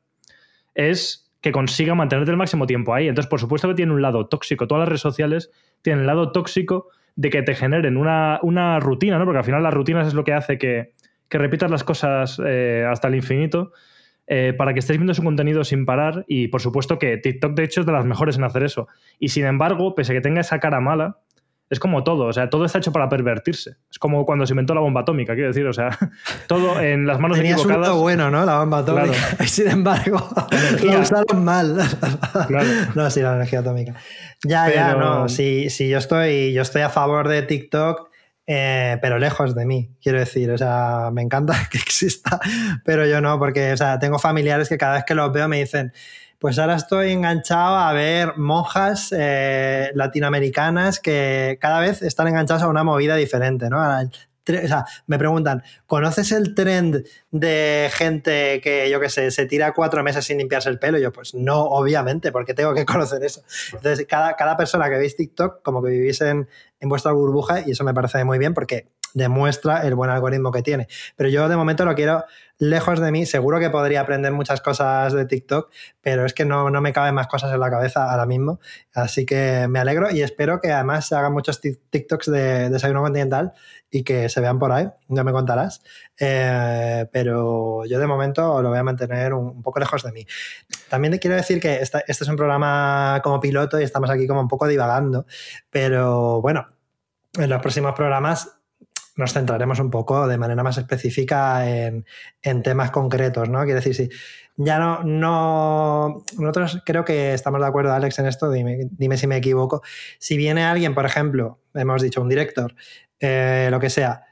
es que consiga mantenerte el máximo tiempo ahí. Entonces, por supuesto que tiene un lado tóxico. Todas las redes sociales tienen el lado tóxico de que te generen una, una rutina, ¿no? Porque al final las rutinas es lo que hace que, que repitas las cosas eh, hasta el infinito eh, para que estés viendo su contenido sin parar. Y, por supuesto, que TikTok, de hecho, es de las mejores en hacer eso. Y, sin embargo, pese a que tenga esa cara mala, es como todo. O sea, todo está hecho para pervertirse. Es como cuando se inventó la bomba atómica, quiero decir. O sea, todo en las manos Tenías equivocadas. un lado bueno, ¿no? La bomba atómica. Claro. Y sin embargo, energía. lo usaron mal. Claro. No, sí, la energía atómica. Ya, Pero- ya, no. Sí, sí, yo estoy, yo estoy a favor de TikTok, eh, pero lejos de mí, quiero decir. O sea, me encanta que exista, pero yo no, porque, o sea, tengo familiares que cada vez que los veo me dicen, pues ahora estoy enganchado a ver monjas eh, latinoamericanas que cada vez están enganchadas a una movida diferente, ¿no? A- tre- O sea, me preguntan, ¿conoces el trend de gente que, yo qué sé, se tira cuatro meses sin limpiarse el pelo? Y yo, pues no, obviamente, porque tengo que conocer eso. Entonces, cada, cada persona que veis TikTok, como que vivís en, en vuestra burbuja, y eso me parece muy bien porque demuestra el buen algoritmo que tiene. Pero yo de momento lo quiero lejos de mí. Seguro que podría aprender muchas cosas de TikTok, pero es que no, no me caben más cosas en la cabeza ahora mismo. Así que me alegro y espero que además se hagan muchos TikToks de Desayuno Continental y que se vean por ahí, ya me contarás. Eh, pero yo de momento lo voy a mantener un, un poco lejos de mí. También te quiero decir que esta, este es un programa como piloto y estamos aquí como un poco divagando, pero bueno, en los próximos programas nos centraremos un poco de manera más específica en, en temas concretos, ¿no? Quiero decir, sí, ya no, no... Nosotros creo que estamos de acuerdo, Alex, en esto, dime, dime si me equivoco. Si viene alguien, por ejemplo, hemos dicho un director, eh, lo que sea,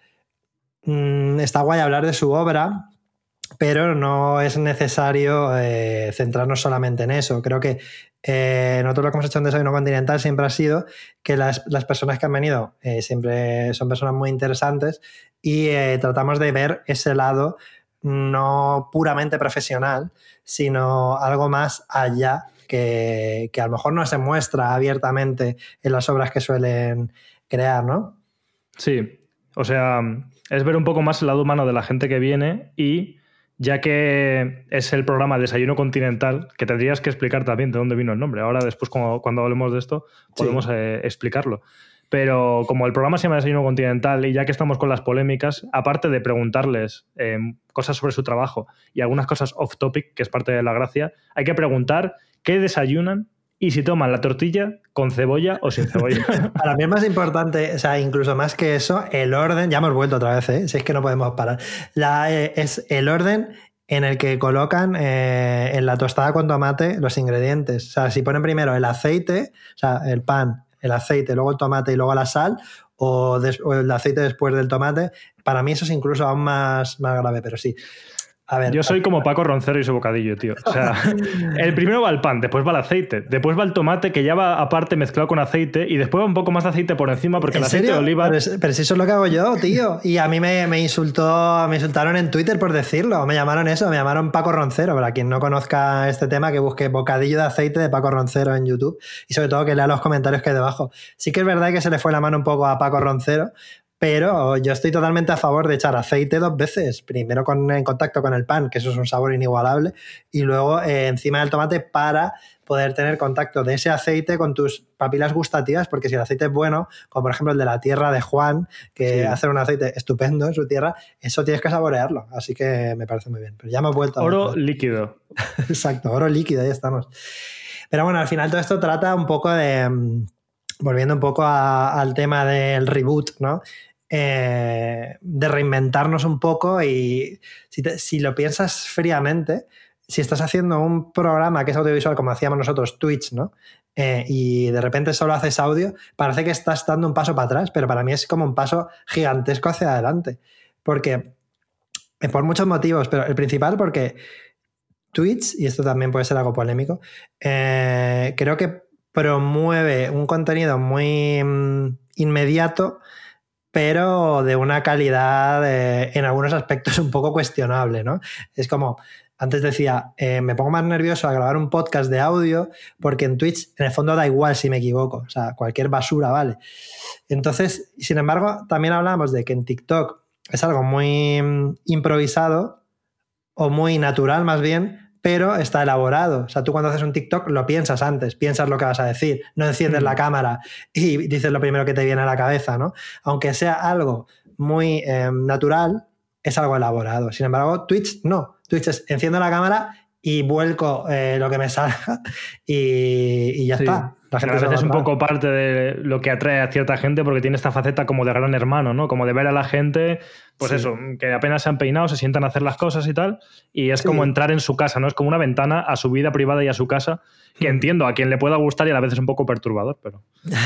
mmm, está guay hablar de su obra, pero no es necesario eh, centrarnos solamente en eso. Creo que eh, nosotros lo que hemos hecho en Desayuno Continental siempre ha sido que las, las personas que han venido eh, siempre son personas muy interesantes y eh, tratamos de ver ese lado no puramente profesional, sino algo más allá que, que a lo mejor no se muestra abiertamente en las obras que suelen crear, ¿no? Sí, o sea, es ver un poco más el lado humano de la gente que viene y ya que es el programa Desayuno Continental, que tendrías que explicar también de dónde vino el nombre. Ahora después cuando, cuando hablemos de esto podemos sí. eh, explicarlo. Pero como el programa se llama Desayuno Continental y ya que estamos con las polémicas, aparte de preguntarles eh, cosas sobre su trabajo y algunas cosas off topic, que es parte de la gracia, hay que preguntar qué desayunan y si toman la tortilla con cebolla o sin cebolla. Para mí es más importante, o sea, incluso más que eso, el orden, ya hemos vuelto otra vez, ¿eh? Si es que no podemos parar, la, eh, es el orden en el que colocan eh, en la tostada con tomate los ingredientes. O sea, si ponen primero el aceite, o sea, el pan, el aceite, luego el tomate y luego la sal, o, des, o el aceite después del tomate, para mí eso es incluso aún más, más grave, pero sí. A ver, yo soy como Paco Roncero y su bocadillo, tío. O sea, el primero va el pan, después va el aceite, después va el tomate que ya va aparte mezclado con aceite y después va un poco más de aceite por encima porque el aceite serio? de oliva... Pero, es, pero si eso es lo que hago yo, tío. Y a mí me, me insultó, me insultaron en Twitter por decirlo. Me llamaron eso, me llamaron Paco Roncero. Para quien no conozca este tema, que busque bocadillo de aceite de Paco Roncero en YouTube y sobre todo que lea los comentarios que hay debajo. Sí que es verdad que se le fue la mano un poco a Paco Roncero, pero yo estoy totalmente a favor de echar aceite dos veces. Primero con, en contacto con el pan, que eso es un sabor inigualable, y luego eh, encima del tomate para poder tener contacto de ese aceite con tus papilas gustativas, porque si el aceite es bueno, como por ejemplo el de la tierra de Juan, que sí. hace un aceite estupendo en su tierra, eso tienes que saborearlo. Así que me parece muy bien. Pero ya hemos vuelto a... Oro líquido. Exacto, oro líquido, ahí estamos. Pero bueno, al final todo esto trata un poco de... Volviendo un poco a, al tema del reboot, ¿no? Eh, de reinventarnos un poco y si, te, si lo piensas fríamente, si estás haciendo un programa que es audiovisual como hacíamos nosotros, Twitch, ¿no? Eh, y de repente solo haces audio, parece que estás dando un paso para atrás, pero para mí es como un paso gigantesco hacia adelante, porque eh, por muchos motivos, pero el principal porque Twitch, y esto también puede ser algo polémico, eh, creo que promueve un contenido muy mm, inmediato, pero de una calidad eh, en algunos aspectos un poco cuestionable, ¿no? Es como, antes decía, eh, me pongo más nervioso a grabar un podcast de audio porque en Twitch en el fondo da igual si me equivoco, o sea, cualquier basura vale. Entonces, sin embargo, también hablamos de que en TikTok es algo muy mm, improvisado o muy natural más bien, pero está elaborado. O sea, tú cuando haces un TikTok lo piensas antes, piensas lo que vas a decir, no enciendes mm. la cámara y dices lo primero que te viene a la cabeza, ¿no? Aunque sea algo muy eh, natural, es algo elaborado. Sin embargo, Twitch no. Twitch es enciendo la cámara y vuelco eh, lo que me salga y, y ya sí. está. La gente a veces es un poco parte de lo que atrae a cierta gente porque tiene esta faceta como de gran hermano, ¿no? Como de ver a la gente, pues sí. eso, que apenas se han peinado, se sientan a hacer las cosas y tal, y es sí. como entrar en su casa, ¿no? Es como una ventana a su vida privada y a su casa, que entiendo a quien le pueda gustar y a la vez es un poco perturbador, pero...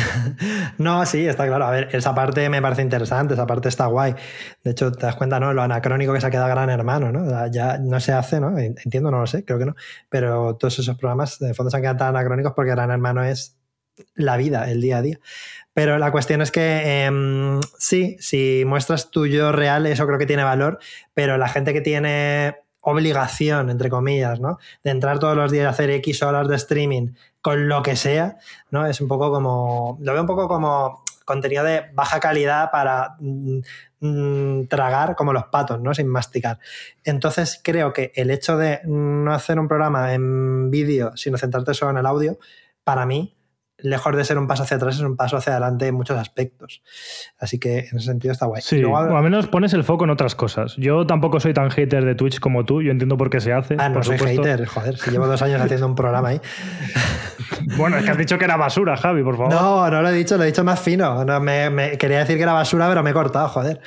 No, sí, está claro. A ver, esa parte me parece interesante, esa parte está guay. De hecho, te das cuenta, ¿no? Lo anacrónico que se ha quedado Gran Hermano, ¿no? Ya no se hace, ¿no? Entiendo, no lo sé, creo que no. Pero todos esos programas, de fondo, se han quedado tan anacrónicos porque Gran Hermano es la vida, el día a día. Pero la cuestión es que eh, sí, si muestras tu yo real, eso creo que tiene valor, pero la gente que tiene obligación, entre comillas, ¿no? De entrar todos los días a hacer X horas de streaming con lo que sea, ¿no? Es un poco como... Lo veo un poco como contenido de baja calidad para mm, mm, tragar como los patos, ¿no? Sin masticar. Entonces creo que el hecho de no hacer un programa en vídeo, sino centrarte solo en el audio, para mí, lejos de ser un paso hacia atrás, es un paso hacia adelante en muchos aspectos. Así que en ese sentido está guay. Sí, luego, o al menos pones el foco en otras cosas. Yo tampoco soy tan hater de Twitch como tú, yo entiendo por qué se hace. Ah, no por soy supuesto. hater, joder, si llevo dos años haciendo un programa ahí. Bueno, es que has dicho que era basura, Javi, por favor. No, no lo he dicho, lo he dicho más fino. No, me, me, quería decir que era basura, pero me he cortado, joder.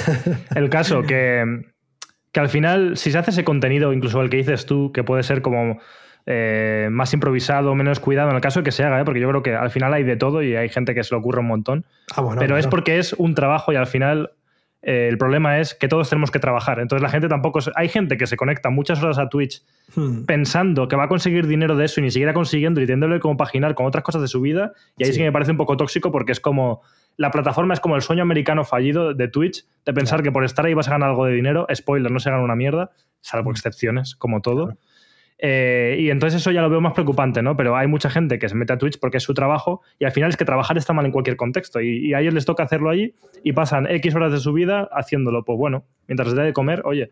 El caso, que, que al final, si se hace ese contenido, incluso el que dices tú, que puede ser como... Eh, más improvisado, menos cuidado en el caso de que se haga, ¿eh? Porque yo creo que al final hay de todo y hay gente que se le ocurre un montón. Ah, bueno, pero bueno. Es porque es un trabajo y al final eh, el problema es que todos tenemos que trabajar. Entonces la gente tampoco... Se... Hay gente que se conecta muchas horas a Twitch hmm. pensando que va a conseguir dinero de eso y ni siquiera consiguiendo y teniéndole como compaginar con otras cosas de su vida, y ahí sí, sí que me parece un poco tóxico porque es como... La plataforma es como el sueño americano fallido de Twitch, de pensar claro. que por estar ahí vas a ganar algo de dinero. Spoiler, no se gana una mierda, salvo hmm. excepciones, como todo. Claro. Eh, y entonces eso ya lo veo más preocupante, ¿no? Pero hay mucha gente que se mete a Twitch porque es su trabajo y al final es que trabajar está mal en cualquier contexto y, y a ellos les toca hacerlo allí y pasan X horas de su vida haciéndolo. Pues bueno, mientras les dé de comer, oye.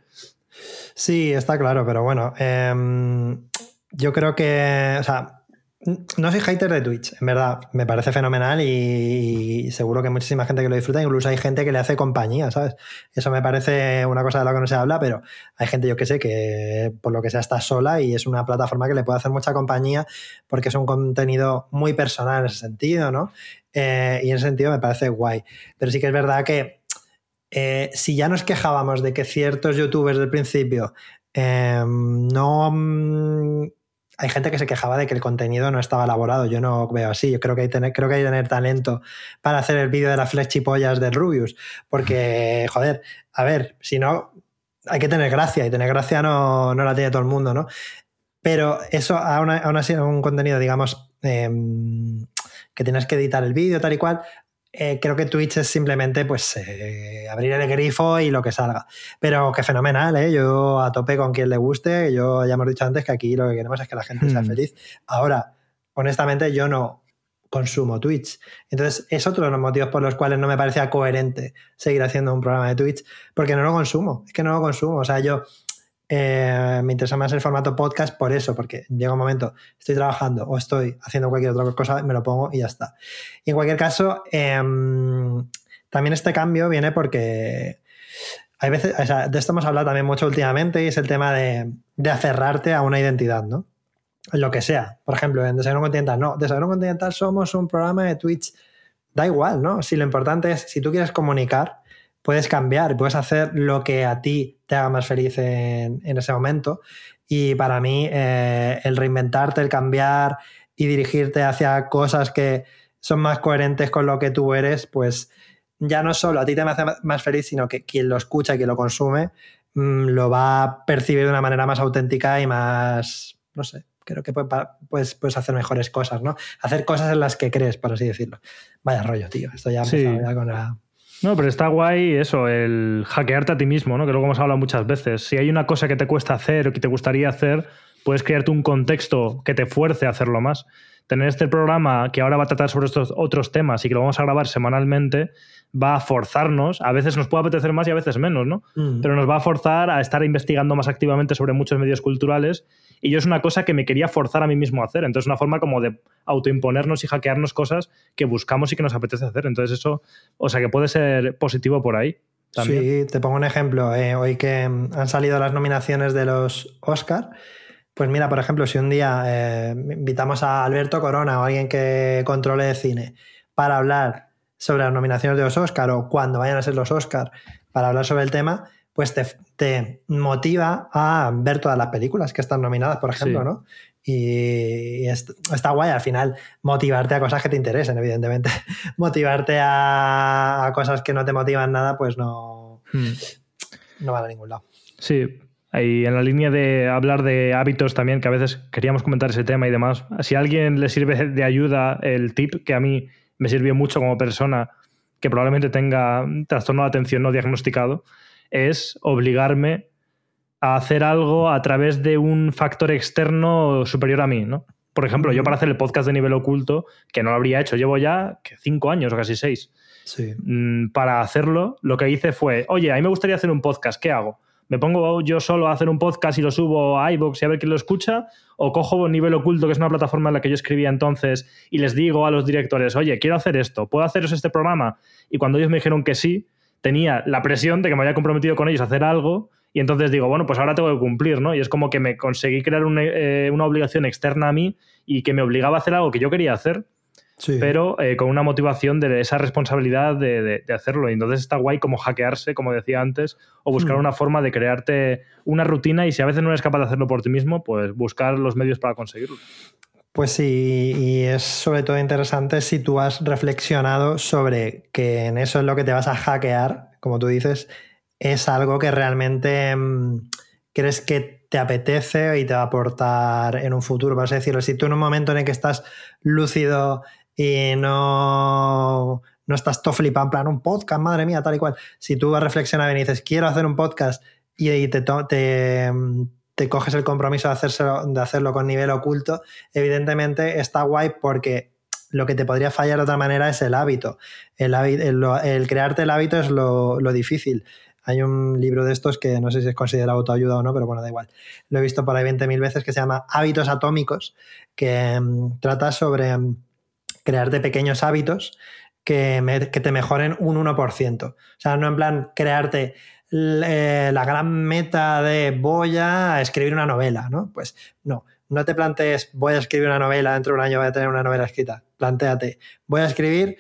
Sí, está claro, pero bueno, eh, yo creo que, o sea, no soy hater de Twitch, en verdad, me parece fenomenal y, y seguro que hay muchísima gente que lo disfruta, incluso hay gente que le hace compañía, ¿sabes? Eso me parece una cosa de la que no se habla, pero hay gente, yo que sé, que por lo que sea está sola y es una plataforma que le puede hacer mucha compañía porque es un contenido muy personal en ese sentido, ¿no? Eh, y en ese sentido me parece guay. Pero sí que es verdad que eh, si ya nos quejábamos de que ciertos youtubers del principio eh, no... Hay gente que se quejaba de que el contenido no estaba elaborado. Yo no veo así. Yo creo que hay, tener, creo que hay que tener talento para hacer el vídeo de las flechipollas del Rubius. Porque, joder, a ver, si no, hay que tener gracia. Y tener gracia no, no la tiene todo el mundo, ¿no? Pero eso, aún, aún así, un contenido, digamos, eh, que tienes que editar el vídeo, tal y cual... Eh, creo que Twitch es simplemente pues eh, abrir el grifo y lo que salga. Pero que fenomenal, ¿eh? Yo a tope con quien le guste. Yo ya hemos dicho antes que aquí lo que queremos es que la gente hmm. sea feliz. Ahora, honestamente, yo no consumo Twitch. Entonces, es otro de los motivos por los cuales no me parecía coherente seguir haciendo un programa de Twitch, porque no lo consumo. Es que no lo consumo. O sea, yo... Eh, me interesa más el formato podcast por eso, porque llega un momento, estoy trabajando o estoy haciendo cualquier otra cosa, me lo pongo y ya está. Y en cualquier caso, eh, también este cambio viene porque hay veces, o sea, de esto hemos hablado también mucho últimamente y es el tema de, de aferrarte a una identidad, ¿no? En lo que sea. Por ejemplo, en Desayuno Continental, no, Desayuno Continental somos un programa de Twitch, da igual, ¿no? Si lo importante es, si tú quieres comunicar, puedes cambiar, puedes hacer lo que a ti te haga más feliz en, en ese momento. Y para mí, eh, el reinventarte, el cambiar y dirigirte hacia cosas que son más coherentes con lo que tú eres, pues ya no solo a ti te hace más feliz, sino que quien lo escucha y quien lo consume mmm, lo va a percibir de una manera más auténtica y más, no sé, creo que puedes, puedes hacer mejores cosas, ¿no? Hacer cosas en las que crees, por así decirlo. Vaya rollo, tío. Esto ya ha empezado Sí. ya con la... No, pero está guay eso, el hackearte a ti mismo, ¿no? Que luego hemos hablado muchas veces. Si hay una cosa que te cuesta hacer o que te gustaría hacer, puedes crearte un contexto que te fuerce a hacerlo más. Tener este programa que ahora va a tratar sobre estos otros temas y que lo vamos a grabar semanalmente va a forzarnos, a veces nos puede apetecer más y a veces menos, ¿no? Mm. Pero nos va a forzar a estar investigando más activamente sobre muchos medios culturales, y yo es una cosa que me quería forzar a mí mismo a hacer. Entonces, una forma como de autoimponernos y hackearnos cosas que buscamos y que nos apetece hacer. Entonces, eso, o sea, que puede ser positivo por ahí también. Sí, te pongo un ejemplo. Eh, hoy que han salido las nominaciones de los Oscar, pues mira, por ejemplo, si un día eh, invitamos a Alberto Corona o a alguien que controle de cine para hablar sobre las nominaciones de los Oscar o cuando vayan a ser los Oscar para hablar sobre el tema, pues te, te motiva a ver todas las películas que están nominadas, por ejemplo, sí. ¿no? Y es, está guay al final motivarte a cosas que te interesen, evidentemente. Motivarte a, a cosas que no te motivan nada, pues no, hmm. no van a ningún lado. Sí. Y en la línea de hablar de hábitos también, que a veces queríamos comentar ese tema y demás, si a alguien le sirve de ayuda el tip, que a mí me sirvió mucho como persona que probablemente tenga trastorno de atención no diagnosticado, es obligarme a hacer algo a través de un factor externo superior a mí, ¿no? Por ejemplo, uh-huh. yo para hacer el podcast de Nivel Oculto, que no lo habría hecho, llevo ya cinco años o casi seis. Sí. Para hacerlo, lo que hice fue, oye, a mí me gustaría hacer un podcast, ¿qué hago? ¿Me pongo yo solo a hacer un podcast y lo subo a iVoox y a ver quién lo escucha? ¿O cojo Nivel Oculto, que es una plataforma en la que yo escribía entonces, y les digo a los directores, oye, quiero hacer esto, ¿puedo haceros este programa? Y cuando ellos me dijeron que sí, tenía la presión de que me había comprometido con ellos a hacer algo, y entonces digo, bueno, pues ahora tengo que cumplir, ¿no? Y es como que me conseguí crear una, eh, una obligación externa a mí y que me obligaba a hacer algo que yo quería hacer, sí. pero eh, con una motivación de esa responsabilidad de, de, de hacerlo. Y entonces está guay como hackearse, como decía antes, o buscar hmm. una forma de crearte una rutina, y si a veces no eres capaz de hacerlo por ti mismo, pues buscar los medios para conseguirlo. Pues sí, y es sobre todo interesante si tú has reflexionado sobre que en eso es lo que te vas a hackear, como tú dices, es algo que realmente mmm, crees que te apetece y te va a aportar en un futuro, por así decirlo. Si tú en un momento en el que estás lúcido y no, no estás todo flipado en plan un podcast, madre mía, tal y cual, si tú vas a reflexionar bien y dices quiero hacer un podcast y te, te, te coges el compromiso de, hacérselo, de hacerlo con Nivel Oculto, evidentemente está guay, porque lo que te podría fallar de otra manera es el hábito. El, el, el crearte el hábito es lo, lo difícil. Hay un libro de estos que no sé si es considerado autoayuda o no, pero bueno, da igual. Lo he visto por ahí veinte mil veces, que se llama Hábitos Atómicos, que um, trata sobre um, crearte pequeños hábitos que, me, que te mejoren un uno por ciento. O sea, no en plan crearte eh, la gran meta de voy a escribir una novela, ¿no? Pues no. No te plantees, voy a escribir una novela, dentro de un año voy a tener una novela escrita. Plantéate, voy a escribir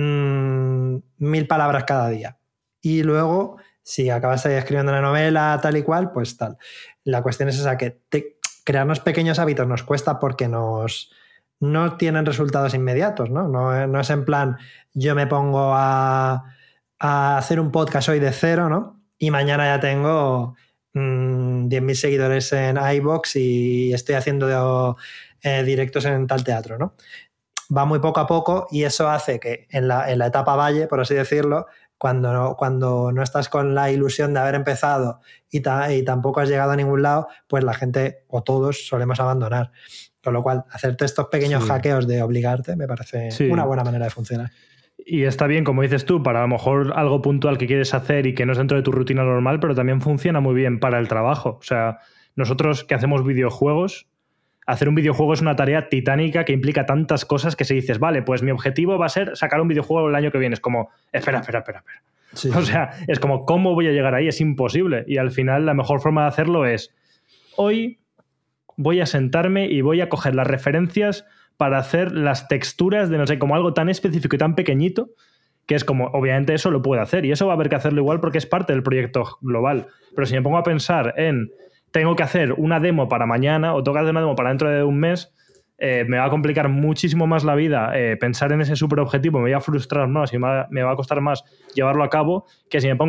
mmm, mil palabras cada día. Y luego, si acabas escribiendo una novela tal y cual, pues tal. La cuestión es esa, que te, crearnos pequeños hábitos nos cuesta porque nos, no tienen resultados inmediatos, ¿no? No, no es en plan, yo me pongo a, a hacer un podcast hoy de cero, ¿no? Y mañana ya tengo diez mil seguidores en iVoox y estoy haciendo eh, directos en tal teatro, ¿no? Va muy poco a poco, y eso hace que en la, en la etapa valle, por así decirlo, cuando no, cuando no estás con la ilusión de haber empezado y, ta, y tampoco has llegado a ningún lado, pues la gente, o todos, solemos abandonar. Con lo cual, hacerte estos pequeños sí. hackeos de obligarte me parece sí. una buena manera de funcionar. Y está bien, como dices tú, para a lo mejor algo puntual que quieres hacer y que no es dentro de tu rutina normal, pero también funciona muy bien para el trabajo. O sea, nosotros que hacemos videojuegos, hacer un videojuego es una tarea titánica que implica tantas cosas que se dices, vale, pues mi objetivo va a ser sacar un videojuego el año que viene. Es como, espera, espera, espera, espera. Sí. O sea, es como, ¿cómo voy a llegar ahí? Es imposible. Y al final la mejor forma de hacerlo es, hoy voy a sentarme y voy a coger las referencias para hacer las texturas de, no sé, como algo tan específico y tan pequeñito, que es como, obviamente eso lo puedo hacer, y eso va a haber que hacerlo igual porque es parte del proyecto global. Pero si me pongo a pensar en, tengo que hacer una demo para mañana o tengo que hacer una demo para dentro de un mes, eh, me va a complicar muchísimo más la vida eh, pensar en ese súper objetivo, me voy a frustrar más y me va a costar más llevarlo a cabo, que si me pongo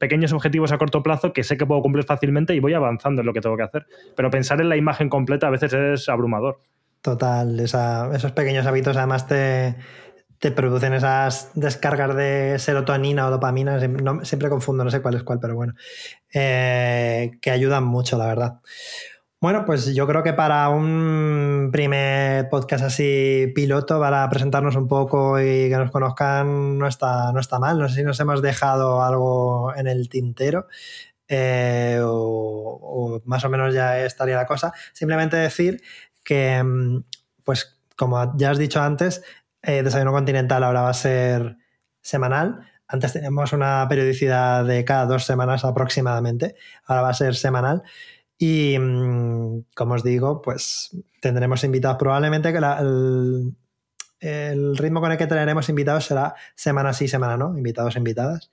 pequeños objetivos a corto plazo que sé que puedo cumplir fácilmente y voy avanzando en lo que tengo que hacer. Pero pensar en la imagen completa a veces es abrumador. Total, esa, esos pequeños hábitos además te, te producen esas descargas de serotonina o dopamina, no, siempre confundo, no sé cuál es cuál, pero bueno, eh, que ayudan mucho, la verdad. Bueno, pues yo creo que para un primer podcast así piloto, para presentarnos un poco y que nos conozcan, no está, no está mal. No sé si nos hemos dejado algo en el tintero eh, o, o más o menos ya estaría la cosa. Simplemente decir que, pues como ya has dicho antes, eh, Desayuno Continental ahora va a ser semanal. Antes teníamos una periodicidad de cada dos semanas aproximadamente. Ahora va a ser semanal. Y como os digo, pues tendremos invitados. Probablemente que la, el, el ritmo con el que traeremos invitados será semana sí, semana no, invitados e invitadas.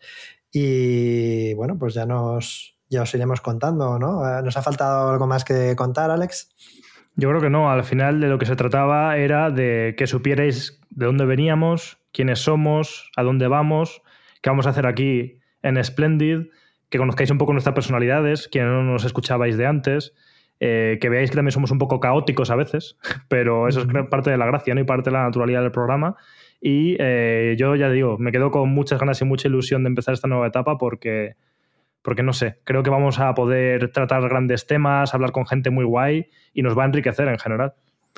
Y bueno, pues ya nos ya os iremos contando, ¿no? ¿Nos ha faltado algo más que contar, Alex? Yo creo que no. Al final de lo que se trataba era de que supierais de dónde veníamos, quiénes somos, a dónde vamos, qué vamos a hacer aquí en Splendid, que conozcáis un poco nuestras personalidades, que no nos escuchabais de antes, eh, que veáis que también somos un poco caóticos a veces, pero eso es parte de la gracia, ¿no? Y parte de la naturalidad del programa. Y eh, yo ya digo, me quedo con muchas ganas y mucha ilusión de empezar esta nueva etapa porque, porque no sé, creo que vamos a poder tratar grandes temas, hablar con gente muy guay y nos va a enriquecer en general.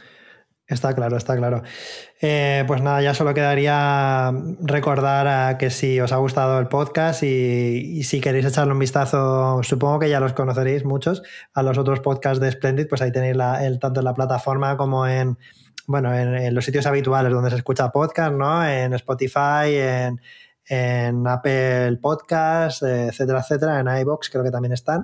Está claro, está claro. Eh, pues nada, ya solo quedaría recordar a que si os ha gustado el podcast y, y si queréis echarle un vistazo, supongo que ya los conoceréis muchos, a los otros podcasts de Splendid, pues ahí tenéis la, el, tanto en la plataforma como en, bueno, en, en los sitios habituales donde se escucha podcast, ¿no? En Spotify, en, en Apple Podcasts, etcétera, etcétera, en iVoox creo que también están.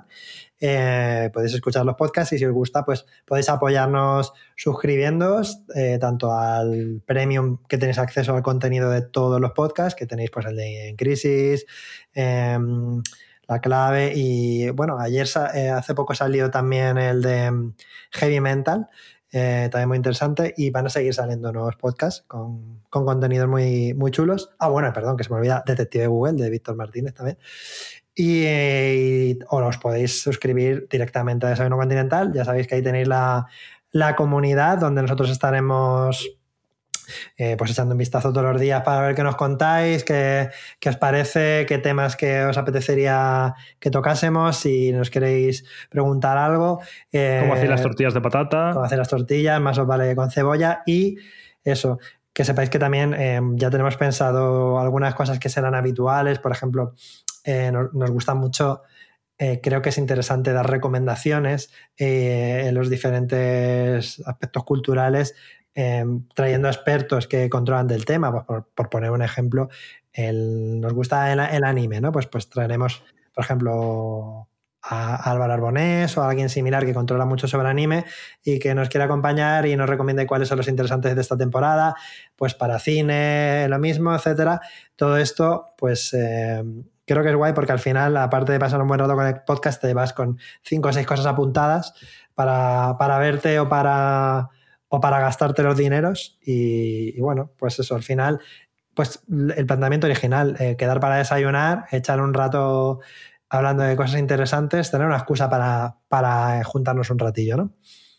Eh, podéis escuchar los podcasts y si os gusta pues podéis apoyarnos suscribiéndoos eh, tanto al Premium, que tenéis acceso al contenido de todos los podcasts, que tenéis pues el de En Crisis, eh, La Clave y bueno, ayer eh, hace poco salió también el de Heavy Mental, eh, también muy interesante, y van a seguir saliendo nuevos podcasts con, con contenidos muy, muy chulos. Ah, bueno, perdón, que se me olvida, Detective Google de Víctor Martínez también. Y, y os podéis suscribir directamente a Desayuno Continental. Ya sabéis que ahí tenéis la, la comunidad donde nosotros estaremos eh, pues echando un vistazo todos los días para ver qué nos contáis, qué, qué os parece, qué temas que os apetecería que tocásemos, si nos queréis preguntar algo. Eh, cómo hacer las tortillas de patata. Cómo hacer las tortillas, más os vale con cebolla. Y eso, que sepáis que también eh, ya tenemos pensado algunas cosas que serán habituales. Por ejemplo, Eh, nos, nos gusta mucho, eh, creo que es interesante dar recomendaciones eh, en los diferentes aspectos culturales, eh, trayendo expertos que controlan del tema. Pues por, por poner un ejemplo, el, nos gusta el, el anime, ¿no? Pues, pues traeremos, por ejemplo, a, a Álvaro Arbonés o a alguien similar que controla mucho sobre anime y que nos quiera acompañar y nos recomiende cuáles son los interesantes de esta temporada, pues para cine, lo mismo, etcétera. Todo esto, pues... Eh, creo que es guay porque al final, aparte de pasar un buen rato con el podcast, te vas con cinco o seis cosas apuntadas para, para verte o para, o para gastarte los dineros. Y, y bueno, pues eso, al final, pues el planteamiento original, eh, quedar para desayunar, echar un rato hablando de cosas interesantes, tener una excusa para, para juntarnos un ratillo, ¿no?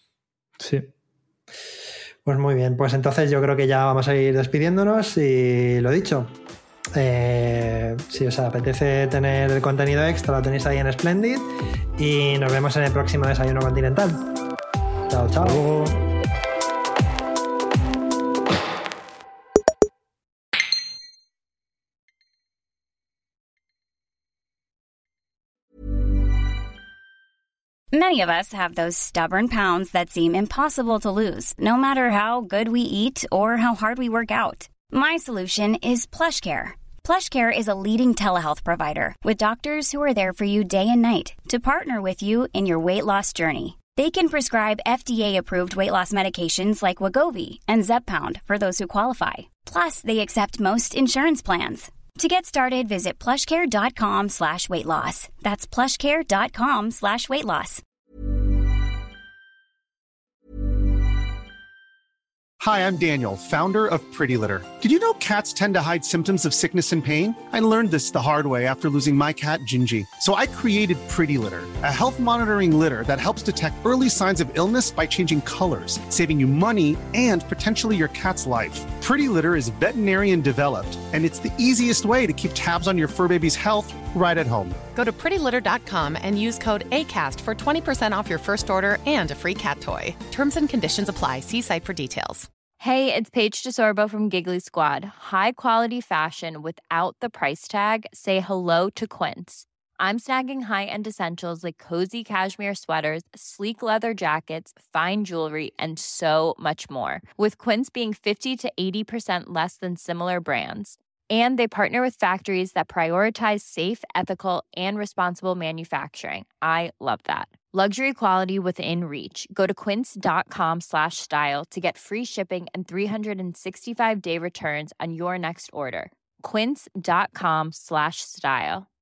Sí. Pues muy bien, pues entonces yo creo que ya vamos a ir despidiéndonos y lo dicho. Eh, si os apetece tener el contenido extra, lo tenéis ahí en Splendid y nos vemos en el próximo Desayuno Continental. Chao, chao. Many of us have those stubborn pounds that seem impossible to lose, no matter how good we eat or how hard we work out. My solution is PlushCare. PlushCare is a leading telehealth provider with doctors who are there for you day and night to partner with you in your weight loss journey. They can prescribe F D A-approved weight loss medications like Wegovy and Zepbound for those who qualify. Plus, they accept most insurance plans. To get started, visit plushcare.com slash weight loss. That's plushcare.com slash weight loss. Hi, I'm Daniel, founder of Pretty Litter. Did you know cats tend to hide symptoms of sickness and pain? I learned this the hard way after losing my cat, Gingy. So I created Pretty Litter, a health monitoring litter that helps detect early signs of illness by changing colors, saving you money and potentially your cat's life. Pretty Litter is veterinarian developed, and it's the easiest way to keep tabs on your fur baby's health right at home. Go to pretty litter dot com and use code ACAST for twenty percent off your first order and a free cat toy. Terms and conditions apply. See site for details. Hey, it's Paige DeSorbo from Giggly Squad. High quality fashion without the price tag. Say hello to Quince. I'm snagging high-end essentials like cozy cashmere sweaters, sleek leather jackets, fine jewelry, and so much more. With Quince being fifty to eighty percent less than similar brands. And they partner with factories that prioritize safe, ethical, and responsible manufacturing. I love that. Luxury quality within reach. Go to quince.com slash style to get free shipping and three sixty-five day returns on your next order. Quince.com slash style.